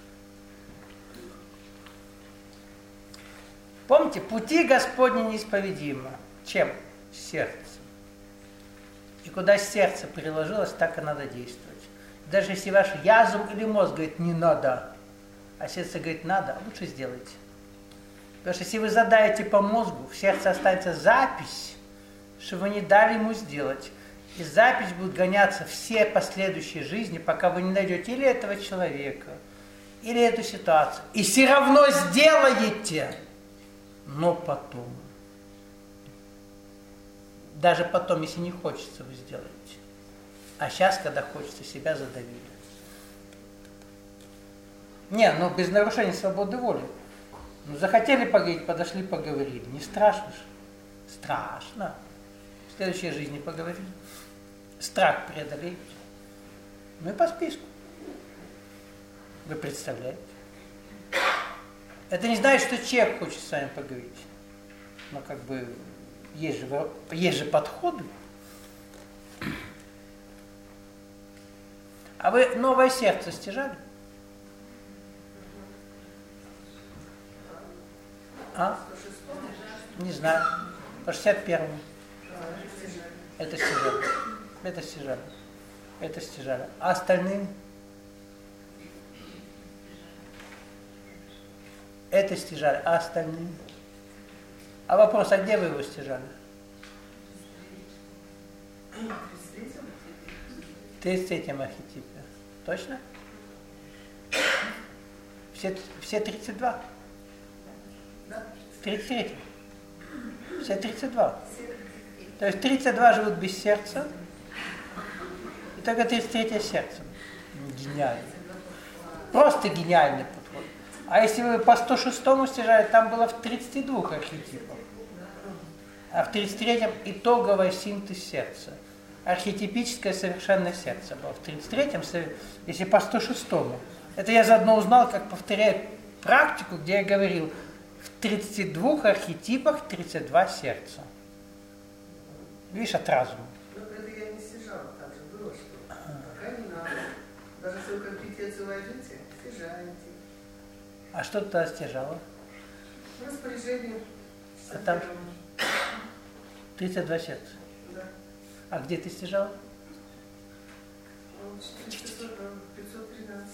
Помните, пути Господни неисповедимы. Чем? Сердце. И куда сердце приложилось, так и надо действовать. Даже если ваш язык или мозг говорит не надо, а сердце говорит надо, лучше сделайте. Потому что если вы задаете по мозгу, в сердце останется запись, что вы не дали ему сделать. И запись будет гоняться все последующие жизни, пока вы не найдете или этого человека, или эту ситуацию. И все равно сделаете, но потом. Даже потом, если не хочется, вы сделаете. А сейчас, когда хочется, себя задавили. Не, ну без нарушения свободы воли. Ну захотели поговорить, подошли, поговорили. Не страшно же? Страшно. В следующей жизни поговорили. Страх преодолеете. Ну и по списку. Вы представляете? Это не значит, что человек хочет с вами поговорить. Но как бы есть же, есть же подходы. А вы новое сердце стяжали? А? Не знаю. По шестьдесят первому. Это стяжали. Это стяжали. Это стяжали. А остальные? Это стяжали. А остальные? А вопрос, а где вы его стяжали? В тридцать третьем архетипе. Точно? Все, все тридцать два? В тридцать третьем. Все тридцать два. То есть тридцать два живут без сердца, и только тридцать третье сердце. Гениально. Просто гениальный подход. А если вы по сто шестому стяжали, там было в тридцати двух архетипах. А в тридцать третьем итоговый синтез сердца. Архетипическое совершенное сердце было. В тридцать третьем, если по сто шестому. Это я заодно узнал, как повторять практику, где я говорил, в тридцати двух архетипах тридцать два сердца. Видишь, от разума. Ну, это я не стяжала, там же было, что пока не надо. Даже свою компетенцию войдете, стяжаете. А что ты тогда стяжала? Распоряжение. А там тридцать два сердца. Да. А где ты стяжала? пятьсот тринадцать.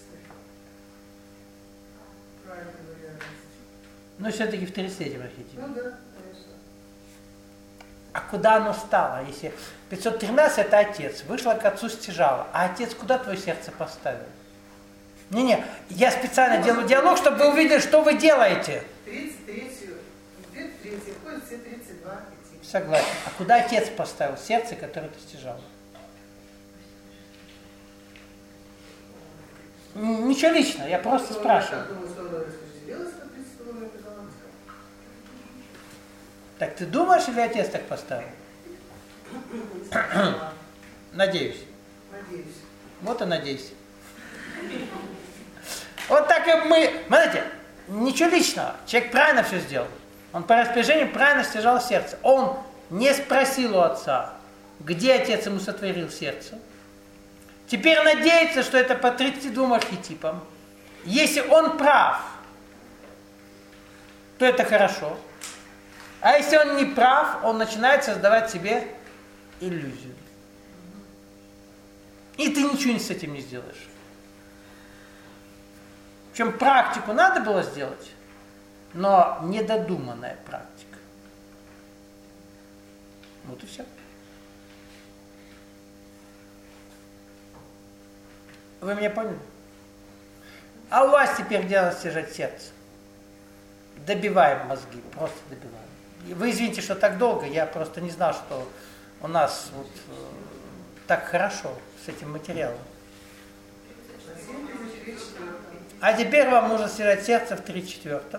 Правильно говоря. Ну, все-таки в тридцать третьем архетипе. Ну да, конечно. А куда оно стало? Если пятьсот тринадцать это отец, вышла к отцу, стяжала. А отец куда твое сердце поставил? Не-не, я специально ну, делаю диалог, чтобы вы увидели, что вы делаете. тридцать третью, тридцать третью, входит все тридцать два архетипа. Согласен. А куда отец поставил сердце, которое ты стяжала? Ничего личного, я просто спрашиваю. Так ты думаешь, или отец так поставил? Надеюсь. Надеюсь. Вот и надеюсь. Вот так и мы... Смотрите, ничего личного. Человек правильно все сделал. Он по распоряжению правильно стяжал сердце. Он не спросил у отца, где отец ему сотворил сердце. Теперь надеется, что это по тридцати двум архетипам. Если он прав, то это хорошо. А если он не прав, он начинает создавать себе иллюзию. И ты ничего с этим не сделаешь. Причем практику надо было сделать, но недодуманная практика. Вот и все. Вы меня поняли? А у вас теперь дело стяжать сердце. Добиваем мозги, просто добиваем. Вы извините, что так долго, я просто не знал, что у нас вот э, так хорошо с этим материалом. А теперь вам нужно стяжать сердце в тридцать четвёртом.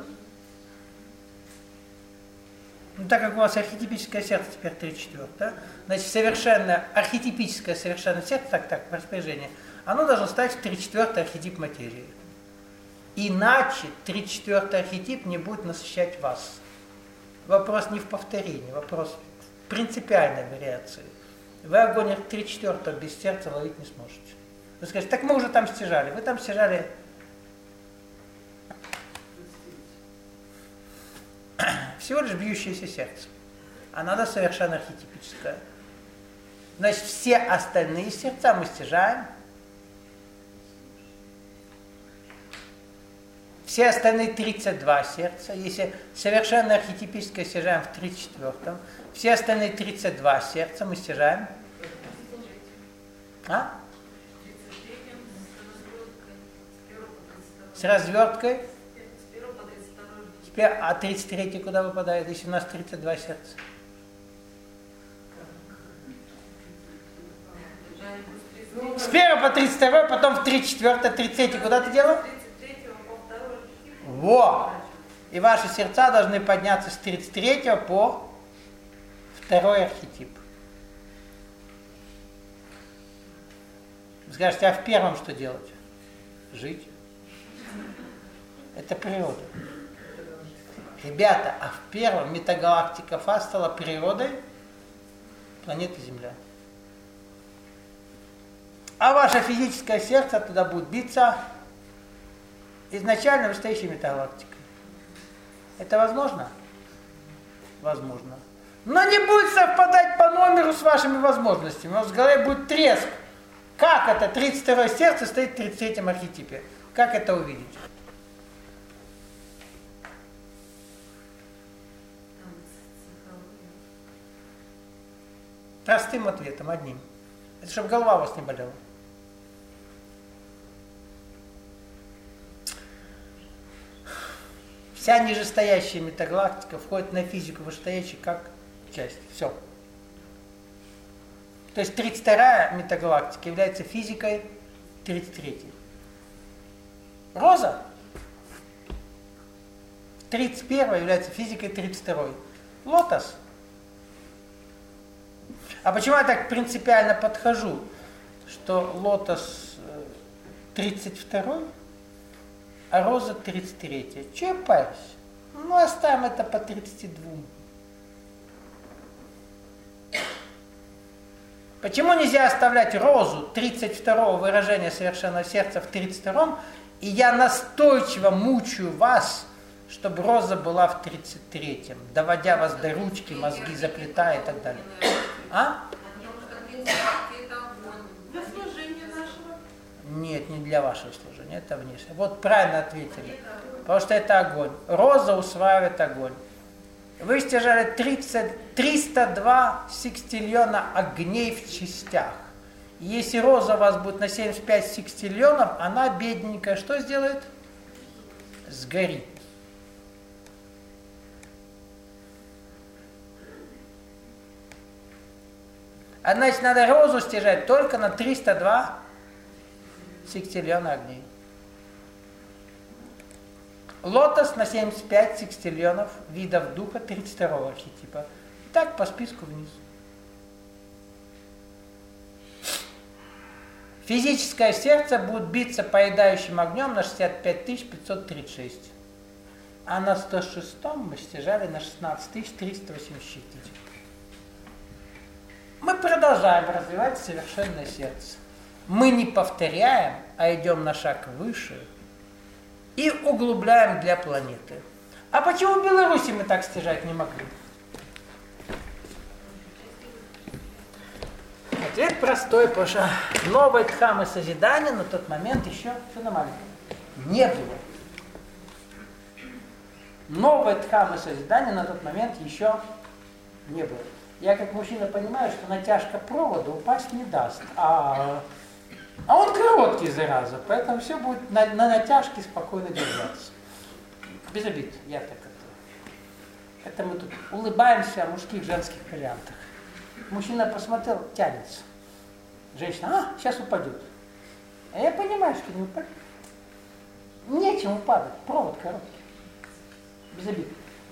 Ну, так как у вас архетипическое сердце теперь тридцать четвёртое, значит, совершенно, архетипическое совершенное сердце, так, так, в распоряжении, оно должно стать в тридцать четвёртый архетип материи. Иначе тридцать четвёртый архетип не будет насыщать вас. Вопрос не в повторении, вопрос в принципиальной вариации. Вы огонь тридцать четвёртого без сердца ловить не сможете. Вы скажете, так мы уже там стяжали. Вы там стяжали всего лишь бьющееся сердце. А надо совершенно архетипическое. Значит, все остальные сердца мы стяжаем. Все остальные тридцать два сердца, если совершенно архетипическое стяжаем в тридцать четвёртом, все остальные тридцать два сердца мы стяжаем. А? С разверткой. А тридцать третий куда выпадает, если у нас тридцать два сердца? С первого по тридцать второй, потом в тридцать четвёртое, тридцать третий куда ты делал? Во! И ваши сердца должны подняться с тридцать третьего по второй архетип. Вы скажете, а в первом что делать? Жить. Это природа. Ребята, а в первом метагалактика Фа стала природой планеты Земля. А ваше физическое сердце туда будет биться изначально настоящей метагалактикой. Это возможно? Возможно. Но не будет совпадать по номеру с вашими возможностями. У вас в голове будет треск. Как это тридцать второе сердце стоит в тридцать третьем архетипе? Как это увидеть? Простым ответом, одним. Это чтобы голова у вас не болела. Вся нижестоящая метагалактика входит на физику вышестоящей как часть. Все. То есть тридцать вторая метагалактика является физикой тридцать третьей. Роза тридцать первая является физикой тридцать второй. Лотос. А почему я так принципиально подхожу, что лотос тридцать второй, а роза тридцать третья? Че я парюсь? Ну, оставим это по тридцати двум. Почему нельзя оставлять розу тридцать второго выражения совершенного сердца в тридцать втором, и я настойчиво мучаю вас, чтобы роза была в тридцать третьем, доводя вас до ручки, мозги заплетая и так далее. А? Для служения нашего? Нет, не для вашего служения, это внешне. Вот правильно ответили. Потому что это огонь. Роза усваивает огонь. Вы стяжали тридцать, триста два секстиллиона огней в частях. Если роза у вас будет на семьдесят пять секстиллионов, она бедненькая что сделает? Сгорит. А значит, надо розу стяжать только на триста два секстиллиона огней. Лотос на семьдесят пять секстиллионов видов духа тридцать второго архетипа. И так по списку вниз. Физическое сердце будет биться поедающим огнем на шестьдесят пять тысяч пятьсот тридцать шесть. А на сто шестом мы стяжали на шестнадцать тысяч триста восемьдесят четыре. Мы продолжаем развивать совершенное сердце. Мы не повторяем, а идем на шаг выше и углубляем для планеты. А почему в Беларуси мы так стяжать не могли? Ответ простой, потому что новой дхаммы созидания на тот момент еще все нормально не было. Новой дхаммы созидания на тот момент еще не было. Я как мужчина понимаю, что натяжка провода упасть не даст, а, а он короткий, зараза, поэтому все будет на, на натяжке спокойно держаться. Без обид, я так это. Это мы тут улыбаемся о мужских и женских вариантах. Мужчина посмотрел, тянется. Женщина, а, сейчас упадет. А я понимаю, что не упадет. Нечем упадать, провод короткий. Без обид.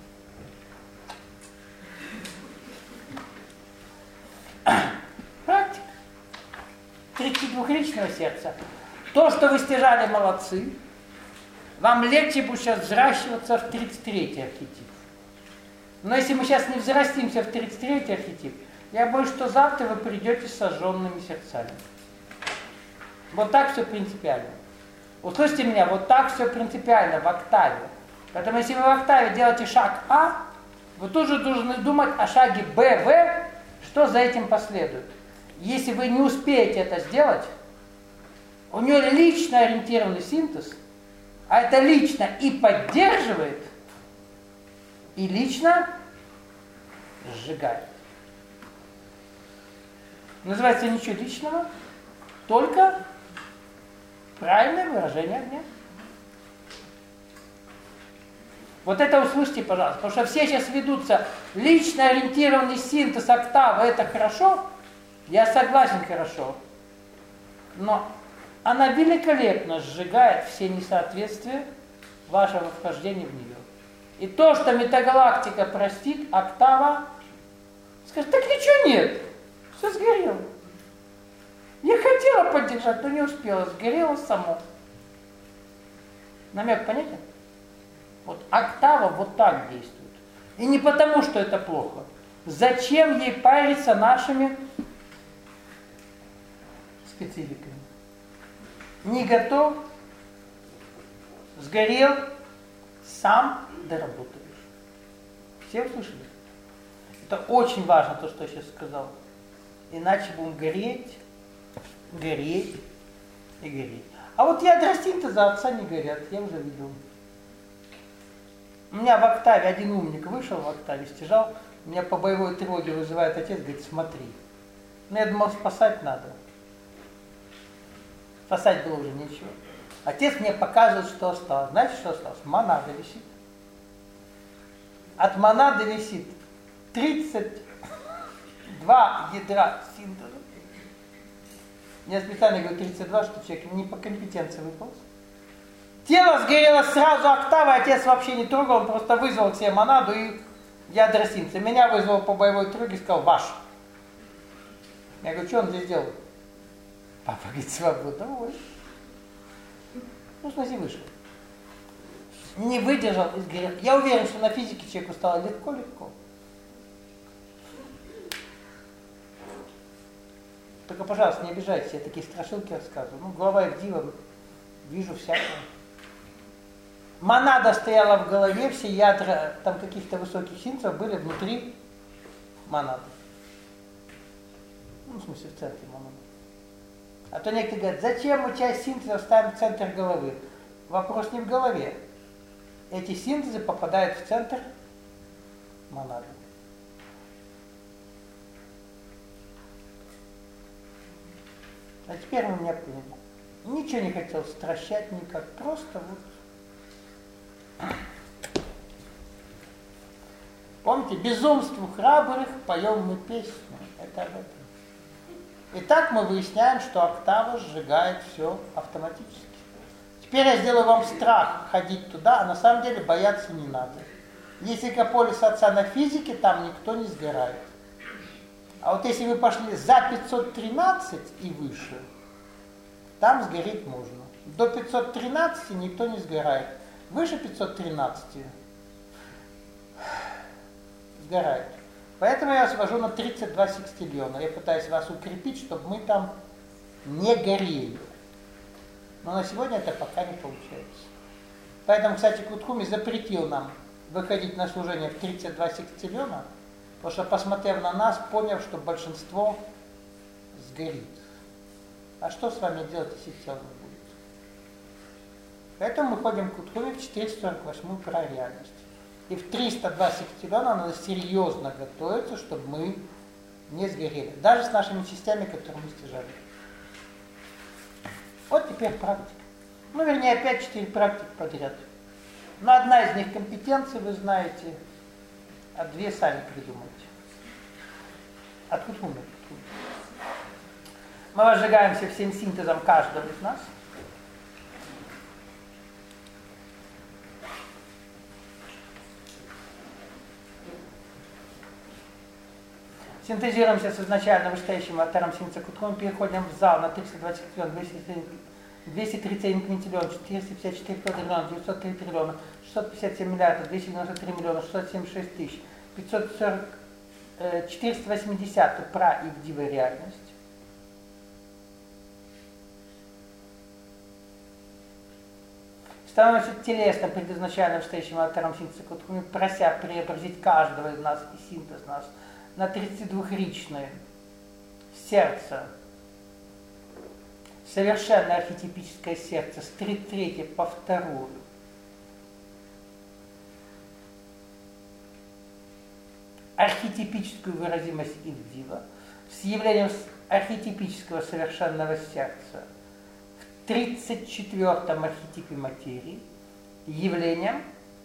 Практика. тридцатидвухличного сердца. То, что вы стяжали, молодцы. Вам легче будет сейчас взращиваться в тридцать третий архетип. Но если мы сейчас не взрастимся в тридцать третий архетип, я боюсь, что завтра вы придете с сожженными сердцами. Вот так все принципиально. Услышьте меня, вот так все принципиально в октаве. Поэтому если вы в октаве делаете шаг А, вы тут же должны думать о шаге Б, В, что за этим последует. Если вы не успеете это сделать, у него лично ориентированный синтез, а это лично и поддерживает, и лично сжигает. Называется ничего личного, только правильное выражение огня. Вот это услышьте, пожалуйста, потому что все сейчас ведутся лично ориентированный синтез октавы, это хорошо, я согласен, хорошо, но она великолепно сжигает все несоответствия вашего вхождения в нее. И то, что метагалактика простит, октава скажет, так ничего нет, все сгорело. Я хотела поддержать, но не успела, сгорело само. Намек понятен? Вот октава вот так действует. И не потому, что это плохо. Зачем ей париться нашими спецификами? Не готов, сгорел, сам доработаешь. Все услышали? Это очень важно, то, что я сейчас сказал. Иначе будем гореть, гореть и гореть. А вот ядра синтеза отца не горят, я уже видел. У меня в октаве один умник вышел, в октаве стяжал, меня по боевой тревоге вызывает отец, говорит, смотри. Ну, я думал, спасать надо. Спасать было уже нечего. Отец мне показывает, что осталось. Знаете, что осталось? Монада висит. От монады висит тридцать два ядра синтеза. Я специально говорю тридцать два, что человек не по компетенции выполз. Тело сгорело сразу октавой, отец вообще не трогал, он просто вызвал к себе монаду и ядра синтеза. Меня вызвал по боевой тревоге и сказал, ваш. Я говорю, что он здесь делал? Папа говорит, свобода, ой. Ну, в смысле, вышел. Не выдержал и сгорел. Я уверен, что на физике человеку стало легко-легко. Только, пожалуйста, не обижайтесь, я такие страшилки рассказываю. Ну, голова и дива, вижу всякое. Монада стояла в голове, все ядра там каких-то высоких синтезов были внутри монады. Ну, в смысле, в центре монады. А то некоторые говорят, зачем мы часть синтеза ставим в центр головы? Вопрос не в голове. Эти синтезы попадают в центр монады. А теперь вы меня поняли. Ничего не хотел стращать никак, просто вот. Помните, безумству храбрых поем мы песню. Это об этом. Итак, мы выясняем, что октава сжигает все автоматически. Теперь я сделаю вам страх ходить туда, а на самом деле бояться не надо. Если Экополис отца на физике, там никто не сгорает. А вот если вы пошли за пятьсот тринадцать и выше, там сгореть можно. До пятьсот тринадцать никто не сгорает. Выше пятьсот тринадцать сгорает. Поэтому я вас вожу на тридцать два секстиллиона. Я пытаюсь вас укрепить, чтобы мы там не горели. Но на сегодня это пока не получается. Поэтому, кстати, Кутхуми запретил нам выходить на служение в тридцать два секстиллиона, потому что, посмотрев на нас, понял, что большинство сгорит. А что с вами делать, если все равно будет? Поэтому мы ходим к Кутхуми в четыреста сорок восьмую про реальность. И в триста два секстиллиона надо серьезно готовиться, чтобы мы не сгорели. Даже с нашими частями, которые мы стяжали. Вот теперь практика. Ну, вернее, опять четыре практики подряд. Но одна из них компетенции, вы знаете, а две сами придумайте. Откуда умер? Мы возжигаемся всем синтезом каждого из нас. Синтезируемся с изначально вышестоящим аватаром синтеза Кутхуми, переходим в зал на триста двадцать триллион, двести тридцать один квинтиллион, четыреста пятьдесят четыре триллиона, девятьсот три триллиона, шестьсот пятьдесят семь миллиардов, двести девяносто три миллиона, шестьсот семьдесят шесть тысяч, пятьсот сорок, четыреста восемьдесят про и в дивой реальность. Становимся телесно пред изначально вышестоящим аватаром синтеза Кутхуми, прося преобразить каждого из нас и синтез нас на тридцатидвухричное сердце, совершенно архетипическое сердце, с тридцать третьей по вторую. Архетипическую выразимость Ивдива с явлением архетипического совершенного сердца в тридцать четвёртом архетипе материи, явлением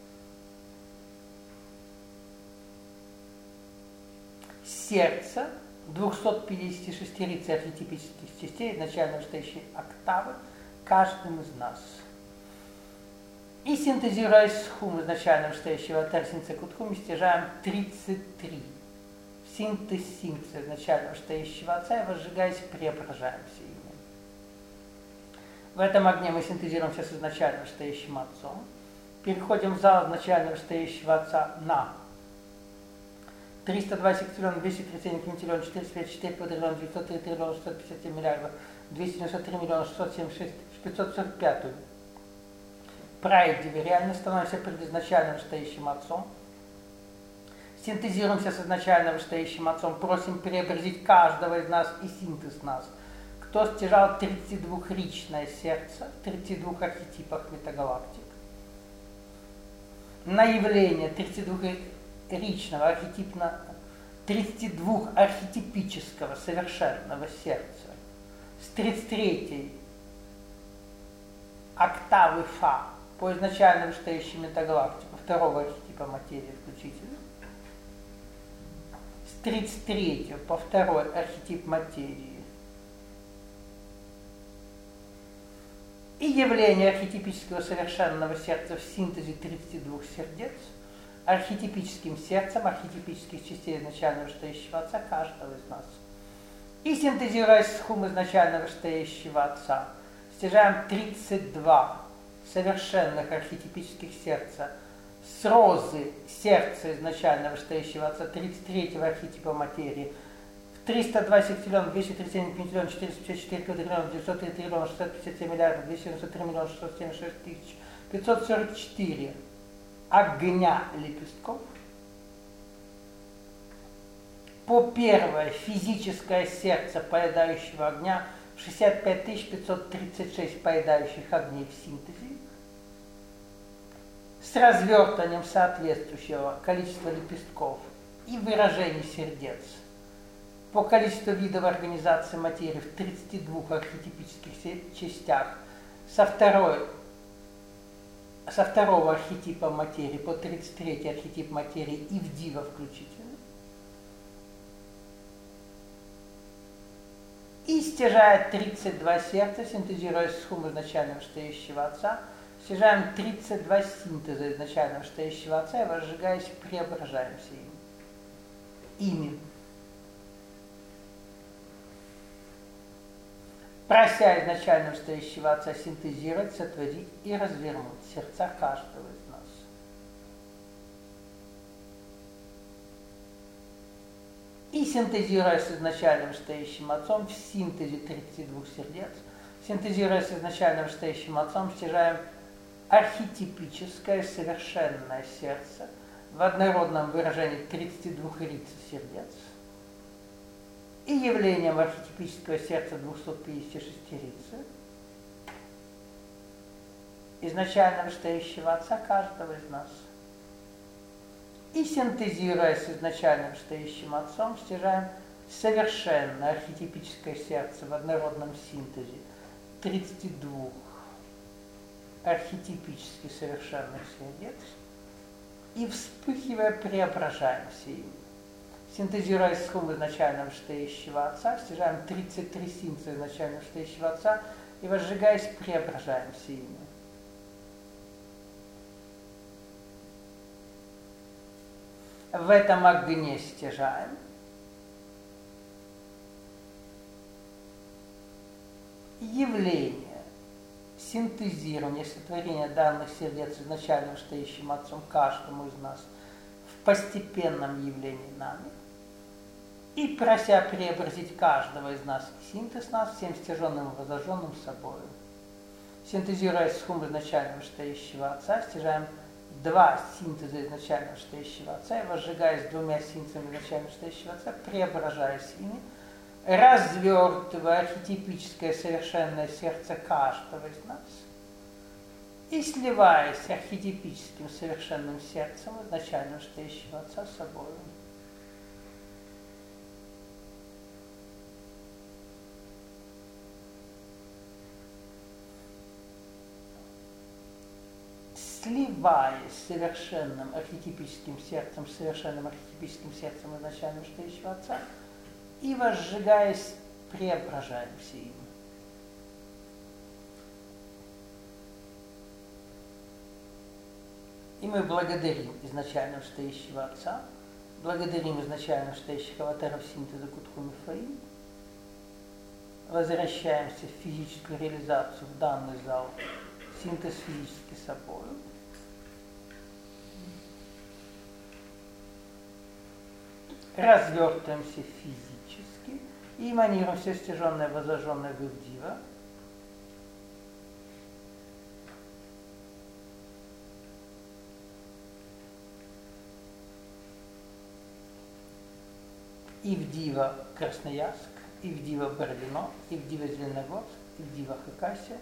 сердца двухсот пятидесяти шестерицы архетипических частей, изначально вышестоящей октавы, каждым из нас. И синтезируясь с хум изначально вышестоящего аватара синтеза Кутхуми, стяжаем тридцать три. Синтез синтеза изначально вышестоящего отца, и возжигаясь, преображаемся ими. В этом огне мы синтезируемся с изначально вышестоящим отцом, переходим в зал изначально вышестоящего отца на триста два секстиллиона, двести тридцать один квинтиллион, четыреста пятьдесят четыре квадриллиона, девятьсот три триллиона, шестьсот пятьдесят семь миллиардов, двести девяносто три миллиона, шестьсот семьдесят шесть, пятьсот сорок пять. Прайдиве реально становимся предизначально вышестоящим отцом. Синтезируемся с изначально вышестоящим отцом, просим преобразить каждого из нас и синтез нас. Кто стяжал тридцатидвухричное сердце в тридцати двух архетипах метагалактик. На явление тридцатидвухричного архетипного, тридцатидвухархетипического совершенного сердца с тридцать третьей октавы Фа по изначально вышестоящей метагалактике второго архетипа материи включительно, с тридцать третьего по второй архетип материи, и явление архетипического совершенного сердца в синтезе тридцати двух сердец архетипическим сердцем архетипических частей изначально вышестоящего отца каждого из нас. И синтезируясь с хум изначально вышестоящего отца, стяжаем тридцать два совершенных архетипических сердца с розы сердца изначально вышестоящего отца тридцать третьего архетипа материи, в триста два секстиллион, двести тридцать один квинтиллион, четыреста пятьдесят четыре квадриллиона, девятьсот три триллиона, шестьсот пятьдесят семь миллиардов, двести девяносто три миллиона, шестьсот семьдесят шесть тысяч, пятьсот сорок четыре огня лепестков, по первое физическое сердце поедающего огня, шестьдесят пять тысяч пятьсот тридцать шесть поедающих огней в синтезе, с развертыванием соответствующего количества лепестков и выражений сердец по количеству видов организации материи в тридцати двух архетипических частях со, второй, со второго архетипа материи по тридцать третий архетип материи и в дива включительно. И стяжая тридцать два сердца, синтезируя схум изначального стоящего Отца, стяжаем тридцать два синтеза изначального стоящего Отца и, возжигаясь, преображаемся им. Ими. Прося изначального стоящего Отца синтезировать, сотворить и развернуть сердца каждого из нас. И синтезируя с изначальным стоящим Отцом в синтезе тридцати двух сердец, синтезируя с изначальным стоящим Отцом, стяжаем архетипическое совершенное сердце в однородном выражении тридцати двух риц сердец и явлением архетипического сердца двухсот пятидесяти шести рицы, изначального стоящего Отца каждого из нас. И синтезируя с изначальным стоящим Отцом, стяжаем совершенное архетипическое сердце в однородном синтезе тридцати двух архетипически совершенных сердец и, вспыхивая, преображаемся ими. Синтезируя схум изначального стоящего Отца, стяжаем тридцать три синтеза изначального стоящего Отца и, возжигаясь, преображаемся ими. В этом огне стяжаем. Явление, синтезирование, сотворение данных сердец изначальным стоящим Отцом каждому из нас в постепенном явлении нами и прося преобразить каждого из нас в синтез нас всем стяженным и возложенным собою. Синтезируя схум изначального стоящего Отца, стяжаем два синтеза изначального стоящего Отца и, возжигаясь двумя синтезами изначального стоящего Отца, преображаясь ими, развертывая архетипическое совершенное сердце каждого из нас и сливаясь с архетипическим совершенным сердцем изначального стоящего Отца с собой. Сливаясь с совершенным архетипическим сердцем, с совершенным архетипическим сердцем изначального стоящего Отца и, возжигаясь, преображаемся им. И мы благодарим изначального стоящего Отца, благодарим изначального стоящего аватара в синтезе Кутхуми Фаим, возвращаемся в физическую реализацию в данный зал, синтез физически собой. Развертываемся физически и эманируем все стяженное, возложенное в Ивдива. Ивдива Красноярск, Ивдива Барлино, Ивдива Зеленогорск, Ивдива Хакасия.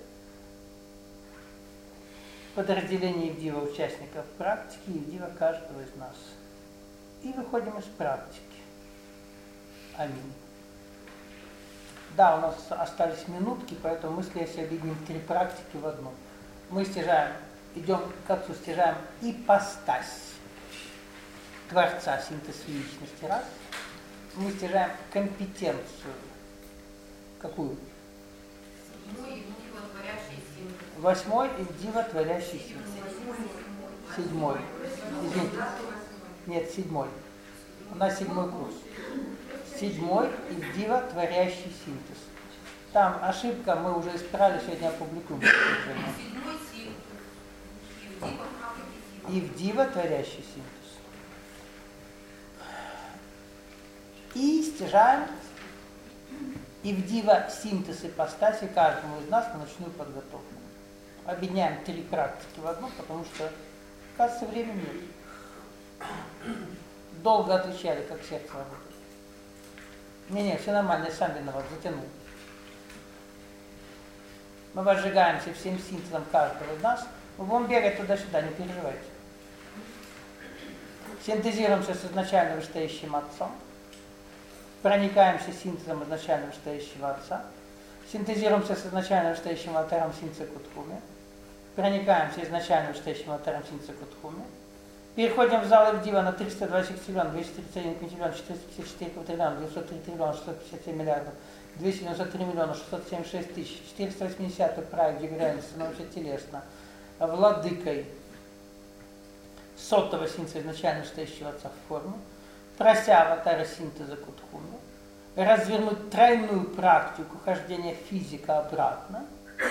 Подразделение Ивдива участников практики, Ивдива каждого из нас. И выходим из практики. Аминь. Да, у нас остались минутки, поэтому мы, скорее всего, объединим три практики в одну. Мы стяжаем, идем к Отцу, стяжаем ипостась Творца, синтез личности, раз. Мы стяжаем компетенцию. Какую? Восьмой Ивдива творящий синтез. Седьмой. Извините. Нет, седьмой. У нас седьмой курс. Седьмой Ивдива творящий синтез. Там ошибка, мы уже исправили, сегодня опубликуем. Седьмой синтез. Ивдива творящий синтез. И стяжаем Ивдива синтез ипостаси каждому из нас на ночную подготовку. Объединяем три практики в одну, потому что, кажется, времени нет. Долго отвечали, как сердце работает. Не-не, все нормально, я сам виноват, затянул. Мы возжигаемся всем синтезом каждого из нас. Мы будем бегать туда-сюда, не переживайте. Синтезируемся с изначально вышестоящим Отцом. Проникаемся синтезом изначально вышестоящего Отца. Синтезируемся с изначально вышестоящим аватаром синтеза Кутхуми. Проникаемся изначально вышестоящим аватаром синтеза Кутхуми. Переходим в зал Ивдива на триста двадцать триллион, двести тридцать один квинтиллион, четыреста пятьдесят четыре квадриллион, девятьсот три триллиона, шестьсот пятьдесят семь миллиардов, двести девяносто три миллиона шестьсот семьдесят шесть тысяч. четыреста восьмидесятый проект Григориан становится телесно владыкой сотого синтеза изначально стоящего отца в форме, прося аватара синтеза Кутхуми, развернуть тройную практику хождения физика обратно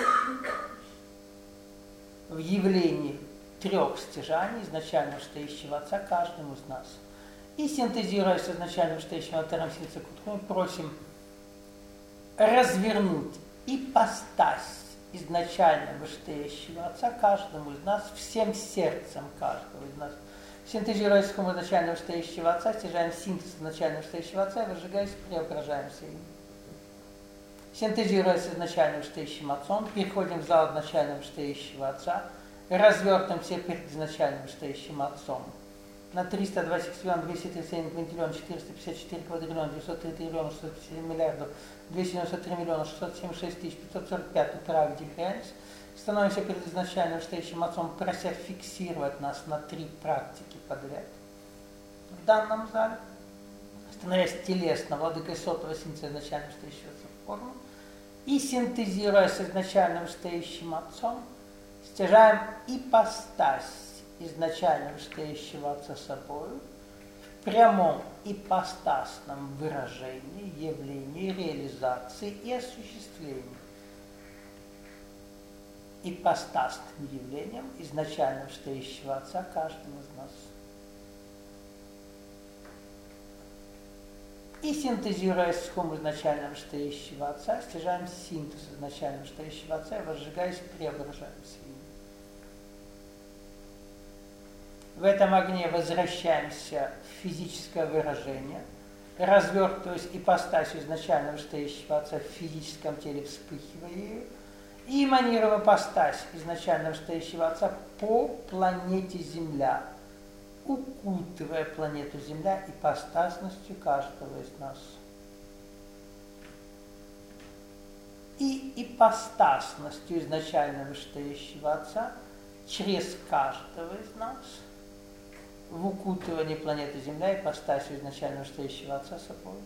в явлении трех стяжаний изначально стоящего отца каждому из нас. И синтезируя с изначально стоящим аватаром синтеза Кутхуми, просим развернуть ипостась изначально вышестоящего отца каждому из нас, всем сердцем каждого из нас. Синтезируя с хумом изначально вышестоящего отца, стяжаем синтез изначально вышестоящего отца и, выжигаясь, преображаемся им. Синтезируя с изначально вышестоящим отцом, переходим в зал изначально вышестоящего отца, развертываемся перед изначально вышестоящим отцом. На триста двадцать миллионов двести тридцать семь квинтиллион четыреста пятьдесят четыре квадриллиона девятьсот три триллиона шестьсот пятьдесят семь миллиардов двести девяносто три миллиона шестьсот семьдесят шесть тысяч пятьсот сорок пять праве дифференс. Становимся перед изначально вышестоящим отцом, прося фиксировать нас на три практики подряд. В данном зале, становясь телесно владыкой сотого синтеза изначально вышестоящего отца в форму, и синтезируя с изначально вышестоящим отцом, стяжаем ипостась изначально вышестоящего отца собою в прямом ипостасном выражении, явлении, реализации и осуществлении. Ипостасным явлением изначально вышестоящего отца каждому из нас. И синтезируя с хум изначально вышестоящего отца, стяжаем синтез изначально вышестоящего отца и, возжигаясь, преображаемся им. В этом огне возвращаемся в физическое выражение, развертываясь ипостасью изначально вышестоящего отца в физическом теле, вспыхивая ею, и эманируем ипостась изначально вышестоящего отца по планете Земля, укутывая планету Земля ипостасностью каждого из нас. И ипостасностью изначально вышестоящего отца через каждого из нас в укутывании планеты Земля ипостасью изначально вышестоящего отца собой.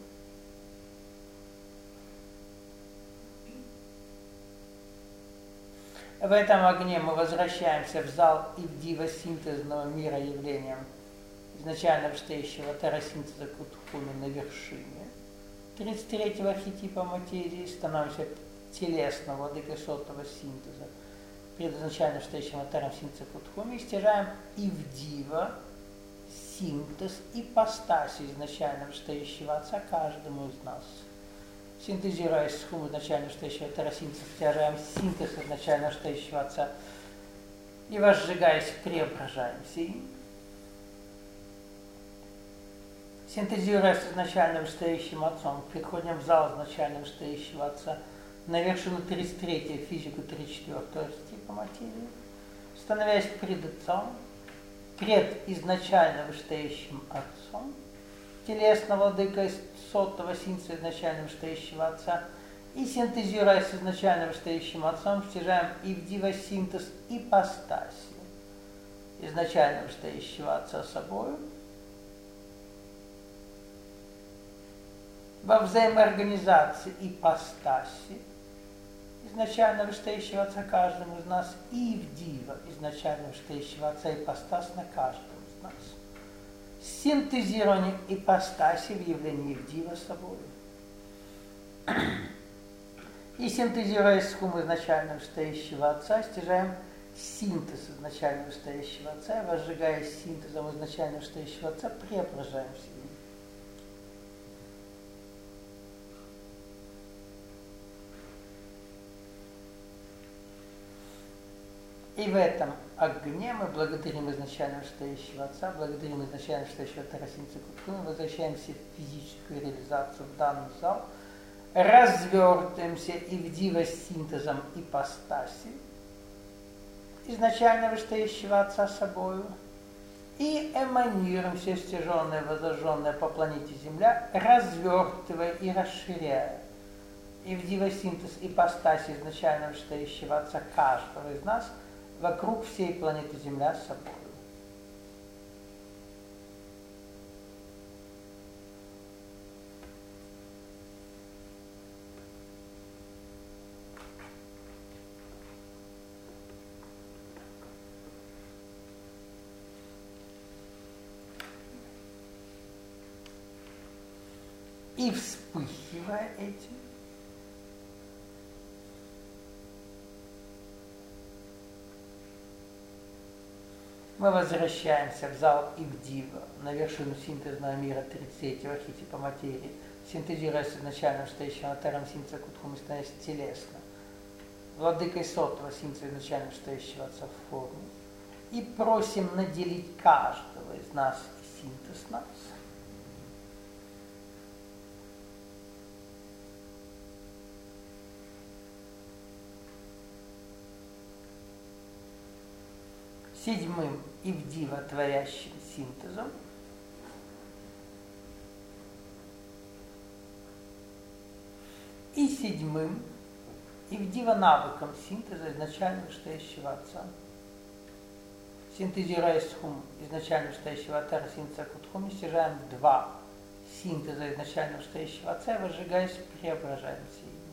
В этом огне мы возвращаемся в зал Ивдива синтезного мира явлением изначально вышестоящего террасинтеза Кутхуми на вершине тридцать третьего архетипа материи, становимся телесно владыкой сотого синтеза перед изначально вышестоящим атером синтеза Кутхуми и стяжаем Ивдива синтез ипостаси изначально вышестоящего отца каждому из нас. Синтезируя с хум изначально вышестоящего террасинтеза, стяжаем синтез изначально вышестоящего отца и, возжигаясь, преображаемся им. Синтезируя с изначально вышестоящим отцом, приходим в зал изначально вышестоящего отца на вершину тридцать третьего физику тридцать четвёртого типа материи, становясь пред отцом, пред изначально вышестоящим отцом, телесно владыкой сотого синтеза изначально вышестоящего отца, и синтезируя с изначально вышестоящим отцом, стяжаем Ивдива синтез ипостаси изначально вышестоящего отца собою, во взаимоорганизации ипостаси изначально вышестоящего отца каждому из нас и Ивдива изначально вышестоящего отца ипостас на каждого из нас. Синтезирование ипостаси в явлении Ивдива собой. И синтезируя с хум изначально вышестоящего отца, стяжаем синтез изначально вышестоящего отца, и, возжигая синтезом изначально вышестоящего отца, преображаемся им. И в этом огне мы благодарим изначально вышестоящего отца, благодарим изначально вышестоящего террасинца Кутхуми, возвращаемся в физическую реализацию в данный зал, развертываемся Ивдива синтезом ипостаси изначально вышестоящего отца собою и эманируем все стяженное, возожженное по планете Земля, развертывая и расширяя Ивдива синтез ипостаси изначально вышестоящего отца каждого из нас вокруг всей планеты Земля с собой. И вспыхивая этим, мы возвращаемся в зал Ивдива, на вершину синтезного мира тридцать третьего архетипа материи, синтезируя с изначальным стоящим аватаром синтеза Кутхуми, становясь телесно, владыкой сотого синтеза изначально стоящего отца в форме, и просим наделить каждого из нас и синтез нас седьмым Ивдива творящим синтезом, и седьмым Ивдива навыком синтеза изначально стоящего отца. Синтезируя схум изначально стоящего атара синтеза Кутхуми, стяжаем два синтеза изначально стоящего отца и, возжигаясь, преображаемся ими.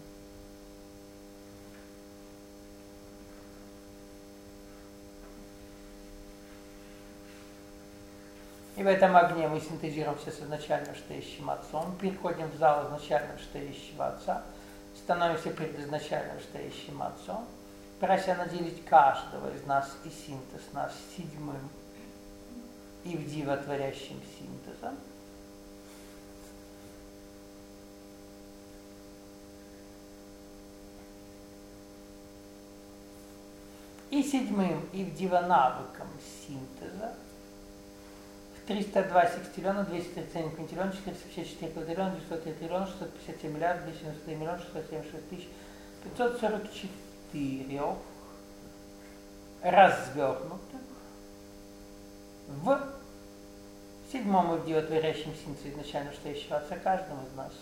И в этом огне мы синтезируемся с изначально стоящим отцом, переходим в зал изначально стоящего отца, становимся перед изначально стоящим отцом, прося наделить каждого из нас и синтез нас седьмым Ивдива творящим синтезом. И седьмым Ивдива навыком синтеза триста два секстиллиона, двести тридцать один квинтиллион, четыреста пятьдесят четыре квадриллиона, девятьсот три триллиона, шестьсот пятьдесят семь миллиардов, двести девяносто три миллиона, шестьсот семьдесят шесть тысяч пятьсот сорок четыре развернутых в седьмом Ивдива творящем синтезе изначально стоящего отца каждому из нас.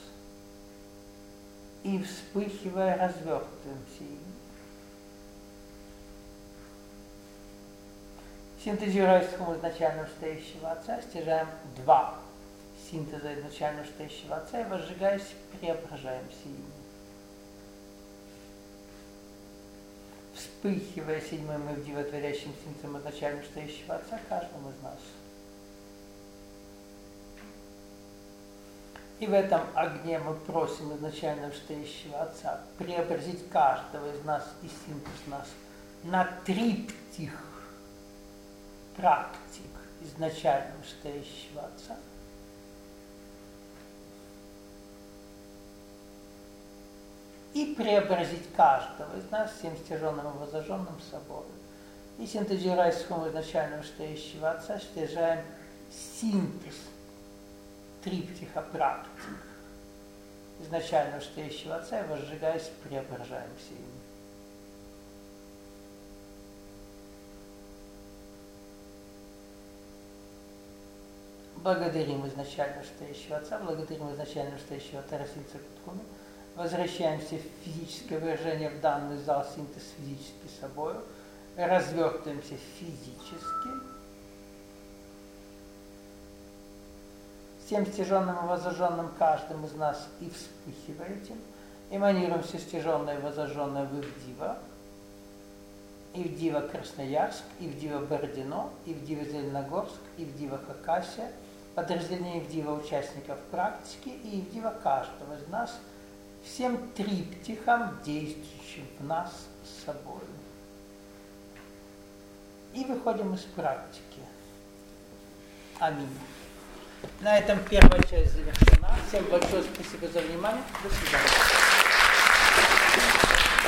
И вспыхивая развертываемся ими. Синтезируя схему изначально стоящего отца, стяжаем два синтеза изначально стоящего отца и, возжигаясь, преображаемся ими. Вспыхивая седьмым Ивдива творящим синтезом изначально стоящего отца каждому из нас. И в этом огне мы просим изначально стоящего отца преобразить каждого из нас и синтез нас на триптих практик изначально стоящего отца. И преобразить каждого из нас всем стяженным и возожженным собой. И синтезируя схему изначального стоящего отца, стяжаем синтез триптиха практик изначального стоящего отца и, возжигаясь, преображаемся ими. Благодарим изначально стоящего отца, благодарим изначально стоящего атара синтеза Кутхуми, возвращаемся в физическое выражение в данный зал синтез физически собою, развертываемся физически, всем стяженным и возожженным каждым из нас и вспыхиваем, эманируемся стяженное и возожженное в Ивдива, Ивдива Красноярск, Ивдива Бородино, Ивдива Зеленогорск, Ивдива Хакасия, подразделение Ивдива участников практики и Ивдива каждого из нас, всем триптихам, действующим в нас с собой. И выходим из практики. Аминь. На этом первая часть завершена. Всем большое спасибо за внимание. До свидания.